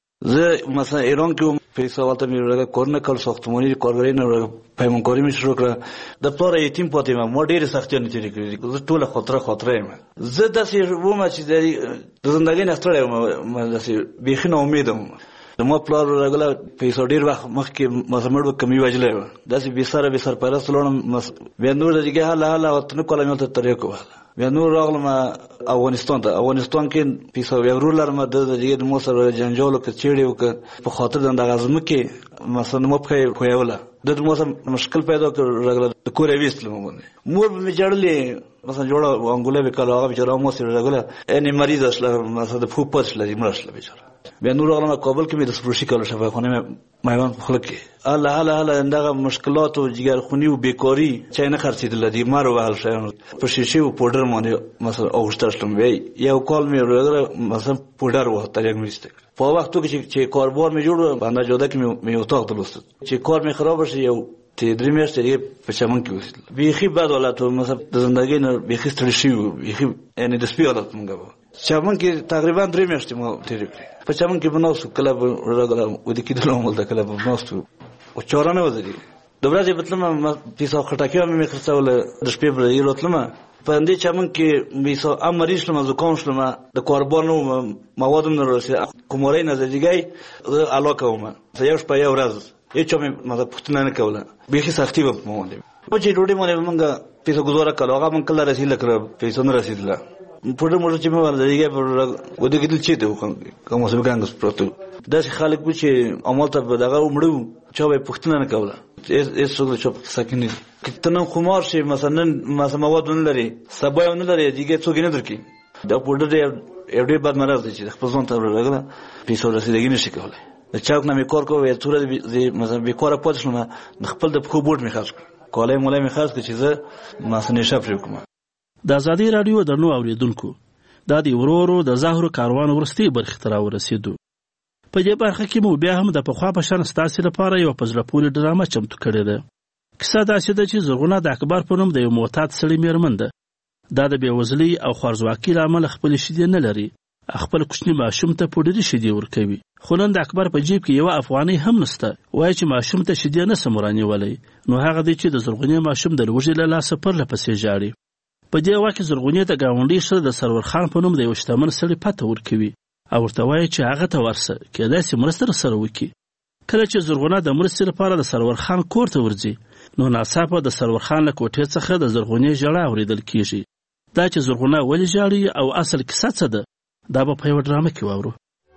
زه مثلا ایران کې پیسې والته مې ورغه کورنه کول ساختماني کارګرای نه پیمانکاری مې شروع کړه. د پلار یتیم پاتې ما ما ډېرې سختیانې تېرې کړې. زه ټوله خاطره خاطره یم. زه داسې وم چې د زندګۍ نه ستړی وم داسې بیخي ناامید وم. د ما پلار ورغله پیسې ډېر وخت مخکې مزمړ به کمی وجلی وه داسې بېسره بې سرپرست ولاړم بیا نور د دیګې هله هله وطنه کوله مې ورته تریاک ووهله. بیا نور راغلم افغانستان ته. افغانستان کې پیسه یو ورور لرم د دې د مو سره جنجال وکړ چیړې وکړ په خاطر د دغه ځمکې مثلا مو پخې خویوله د مو سره مشکل پیدا کړ راغله د کورې وېستلم باندې مور مې جړلې مثلا جوړه انګوله وکړه هغه بیچاره مو سره راغله اني مریض اصله مثلا د فوق پاتش لري مرشله بیچاره. بیا نور راغلم کابل کې مې د سپروشي کول شفاخانه مې میوان په خلک الله الله الله دغه مشکلات او جګرخونی او بیکاری چای نه خرڅېدل دي مار وهل شي په شیشه او پودر باندې مثلا اوښتشتم وی یو کال مې ورغله مثلا پودر و ترګ میسته په وختو کې چې کاربار مې جوړ باندې جوړه کې مې اوتاق دلوست چې کار مې خراب شي یو ته درې میاشتې په چمن کې وسیل بیخي بد حالت مثلا د ژوندۍ نه بیخي ستړي شي بیخي یعنی د سپي حالت مونږ چمن کې تقریبا درې میاشتې مو تیر کړې په چمن کې بنوس کله ورغله و دې کې د لومل د کله بنوس او چورانه وځي د ورځې بتلم پیسه خټاکیو مې خرڅول د شپې بلې راتلم په دې چمن کې میسو امریش لمه زکام شلمه د کاربونو مواد نه رسي کومورې نه زیږي علاقه ومه یو شپه یو ورځ هیڅ مې مزه پښتنه نه کوله بیخي سختي و مو باندې په چې ډوډۍ مونږ مونږ پیسه گزاره کړو هغه مونږ کله رسیدل کړو پیسې نه رسیدله په دې موږ چې مې ولدیږي په ودې کې چې ته کوم څه وګانګس پروتو دا چې خلک و چې عملته دغه ومړو چا به پښتنه نه کوله هیڅ څه چې سکینې کتنه خمار شي مثلا مثلا مواد نه لري سبا نه لري دیګه څوک نه درکې دا پوډر دی یو ډېر بد مرض دی چې خپل ځان ته ورغله پیسې رسیدګي نشي کولای. د چاک نه مې کار کوو یا څوره دې مثلا به کار پاتې شوم د خپل د پخو بورډ مې خاص کولای مولای مې خاص چې زه مثلا نشه پرې کوم. د ازادي رادیو درنو اوریدونکو دا دی ورورو د زهرو کاروان ورستي برخه تر ورسېدو. په دې برخه کې مو بیا هم د پخوا په شان ستاسو لپاره یو پزړه پورې ډرامه چمتو کړې ده. کیسه داسې ده چې زرغونه د اکبر په نوم د یو معتاد سړي میرمن ده. دا د بېوزلۍ او خوارځواکۍ له امله خپلې شیدې نه لري. خپل کوچني ماشوم ته پوډري شیدې ورکوي. خو نن د اکبر په جیب کې یوه افغانۍ هم نشته. وایي چې ماشوم ته شیدې نه سم رانیولی نو هغه دی چې د زرغونې ماشوم د لوږې له لاسه پرله پسې ژاړي. په دې وخت کې زرغونې ته ګاونډۍ ښځه د سرور خان په نوم د یو شتمن سړي پته ورکوي او ورته وایي چې هغه ته ورسه کېدای شي مرسته راسره وکړي. کله چې زرغونه د مرستې لپاره د سرور خان کور ته ورځي نو ناڅاپه د سرور خان له کوټې څخه د زرغونې ژړا اورېدل کېږي. دا چې زرغونه ولې ژاړي او اصل کیسه څه ده دا به په یوه ډرامه کې واورو.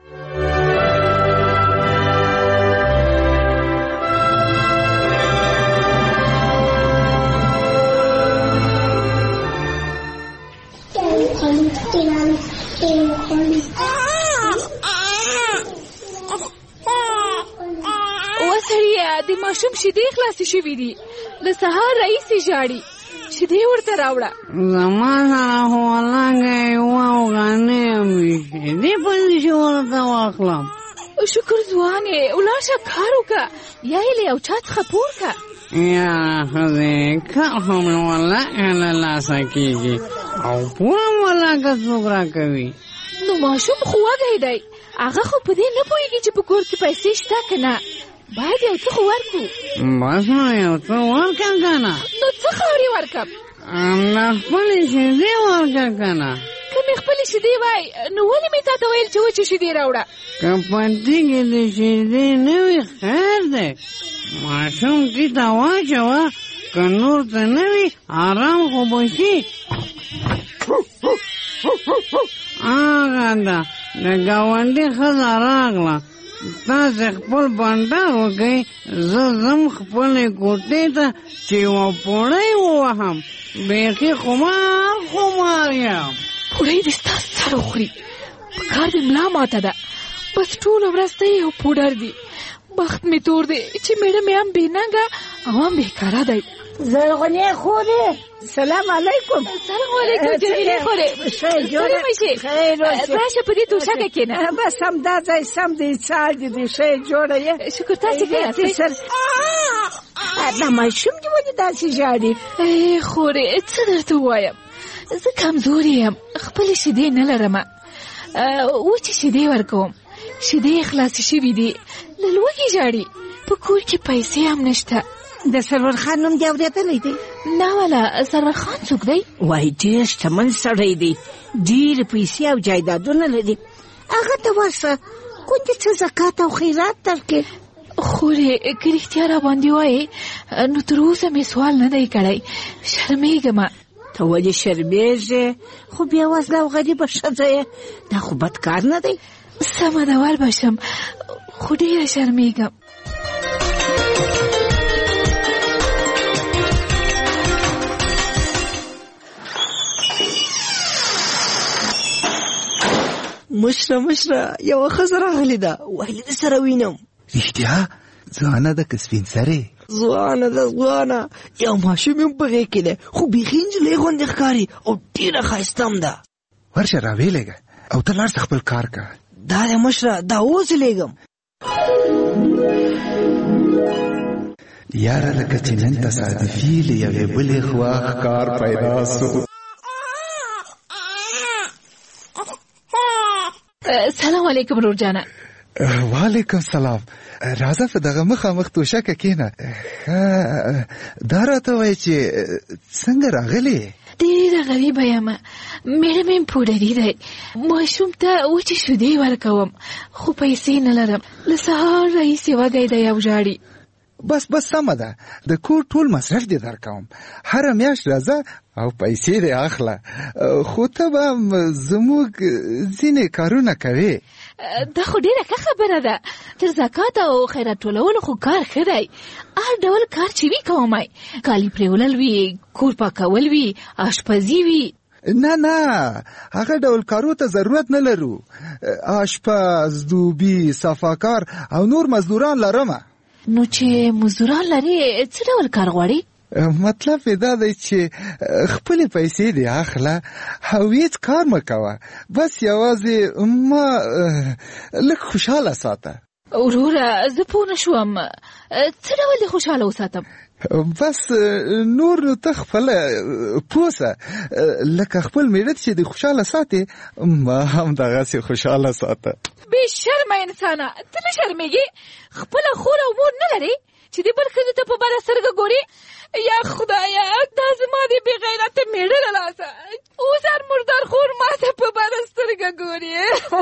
وسړیه د ماشوم شیدې خلاصې شوي دي له سهار راهیسې ژاړي شیدې ورته راوړه. زما سره خو ولنګه یوه اوغانۍ مې شیدې پسې چې ورته واخلم. شکر ځوانې ولاړ شه کار وکړه یا یې له یو چا څخه پور کړه. یا خزه که هم والله اله لاسه کیږي او پوره والله که څوک را کوي. نو ماشوم خو وږی دی، هغه خو په دې نه پوهېږي چې په کور کې پیسې شته که نه. باید یو څه خو ورکړو. بس نو یو څه ورکړه که نه. نو څه خاورې ورکړم؟ همدا خپلې شیدې ورکړه که نه. که مې خپلې شیدې وای نو ولې مې تا ته ویل چې وچې شیدې راوړه؟ که په دې کې د شیدې نه وي خیر دی، ماشوم کې ته واچوه، که نور ته نه وي آرام خو به شي. هغه ده د ګاونډي ښځه راغله، تاسې خپل بانډار وکئ، زه ځم خپلې کوټې ته چې یوه پوړۍ ووهم. بیخي خمار خمار یم. پوړۍ دې ستا سر وخوري، په کار دې ملا ماته ده، بس ټوله ورځ ته یو پوډر دی. بخت مې تور دی چې میړه مې هم بېننګه او هم بېکاره دی. زرغونې خورې، سلام علیکم. سلام علیکم جمیلې خورې، ستړې مه شې، راشه په دې توشکه کښېنه. بس همدا ځای سم دی، څال دې دی، ښه یې جوړه یې. شکر تاسې ښه یاستئ؟ دا ماشوم دې ولې داسې ژاړي؟ ای خورې څه درته ووایم، زه کمزورې یم، خپلې شیدې نه لرمه، وچې شیدې ورکوم. شیدې یې خلاصې شوي دي، له لوږې ژاړي، په کور کې پیسې هم نشته. د سرور خان نوم دې اورېدلی دی؟ نه والا، سرور خان څوک دی؟ وایي ډېر شتمن سړی دی، ډېرې پیسې او جایدادونه لري. هغه ته ورشه، ګوندې څه زکات او خیرات درکړي. خورې که رښتیا را باندې وایې نو تر اوسه مې سوال نه دی کړی، شرمېږم. ته ولې شرمېږې؟ خو بیا وزله او غریبه ښځه یې، دا خو بد کار نه دی. سمه ده ور به شم، خو ډېره شرمېږم. مشره مشره یوه ښځه راغلې ده، ویلې د سره وینم. رښتیا؟ ځوانه ده که سپین سرې؟ ځوانه ده ځوانه، یو ماشوم هم په غېږ کې دی، خو بیخي نجلۍ غوندې ښکاري او ډېره ښایسته هم ده. ورشه راویلېږه او ته لاړ شه خپل کار که. دا دی مشره، دا اوس لېږم. یاره لکه چې نن تصادفي له یوې بلې خوا ښکار پیدا سو. سلام علیکم رور جانه. وعلیکم سلام. راځه په دغه مخامخ توشکه کښېنه. دا راته وایي چې څنګه راغلې؟ ډېره غریبه یم، میړه مې پوډري دی، ماشوم ته وچې شیدې ورکوم، خو پیسې نه لرم، له سهار راهیسې وږی دی او ژاړي. بس بس سمه ده، د کور ټول مصرف دې درکوم، هره میاشت راځه او پیسې دې اخله، خو ته به زموږ ځینې کارونه کوې. دا خو ډېره ښه خبره ده، تر زکات او خیرات ټولولو خو کار ښه دی، هر ډول کار چې وي کومای، کالي پرېولل وي، کور پاکول وي، آشپزي وي. نه نه، هغه ډول کارو ته ضرورت نه لرو، آشپز، دوبي، صفاکار او نور مزدوران لرمه. نو چې مزدوران لري څه ډول کار غواړي؟ مطلب یې دا دی چې خپلې پیسې دې اخله او هېڅ کار مه کوه، بس یوازې ما لږ خوشحاله ساته. وروره زه پوه نه شوم، څه ډول دې خوشحاله وساتم؟ بس نور نو ته خپله پوه سه، لکه خپل میړه چې دې خوشحاله ساتې، ما هم دغسې خوشحاله ساته. بې شرمه انسانه، ته نه شرمېږې؟ خپله خور او مور نه لرې چې د بل ښځې ته په بده سترګه ګورې؟ یا خدایه، دا زما د بې غیرته میړه له لاسه، اوس هر مردار خور ما ته په بده سترګه ګورې.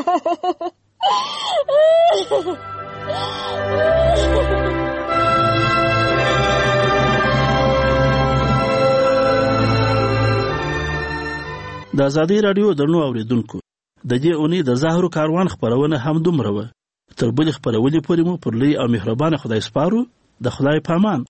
د ازادۍ راډیو درنو اوریدونکو، د دې اونۍ د زهرو کاروان خپرونه هم دومره وه. تر بلې خپرونې پورې مو پر لوی او مهربانه خدای سپارو. د خدای پامان.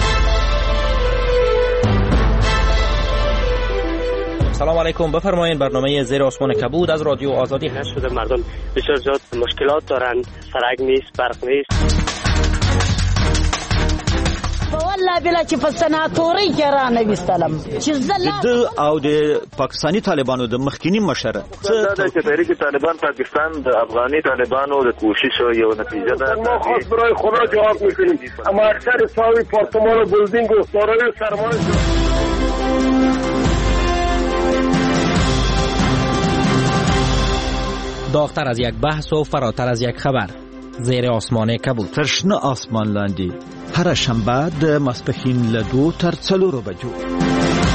سلام علیکم، بفرمایید. برنامه زیر آسمان کبود از رادیو آزادی هست. شده مردم بسیار زیاد مشکلات دارند، سرک نیست، برق نیست. والله بلا چې په سناتورۍ کې را نه وستلم چې زله او د پاکستاني طالبانو د مخکینی مشر دا چې تحریک طالبان پاکستان د افغاني طالبانو د کوشش یو نتیجه ده. ما خاص برای خدا جواب میکنیم اما اکثر ساوی پارتمان و بلدینگ و دارای سرمایه داغتر از یک بحث و فراتر از یک خبر. زیر آسمان کبود. ترشنه آسمان لاندی. هر شنبه د ماسپښین له دوو تر څلورو بجو.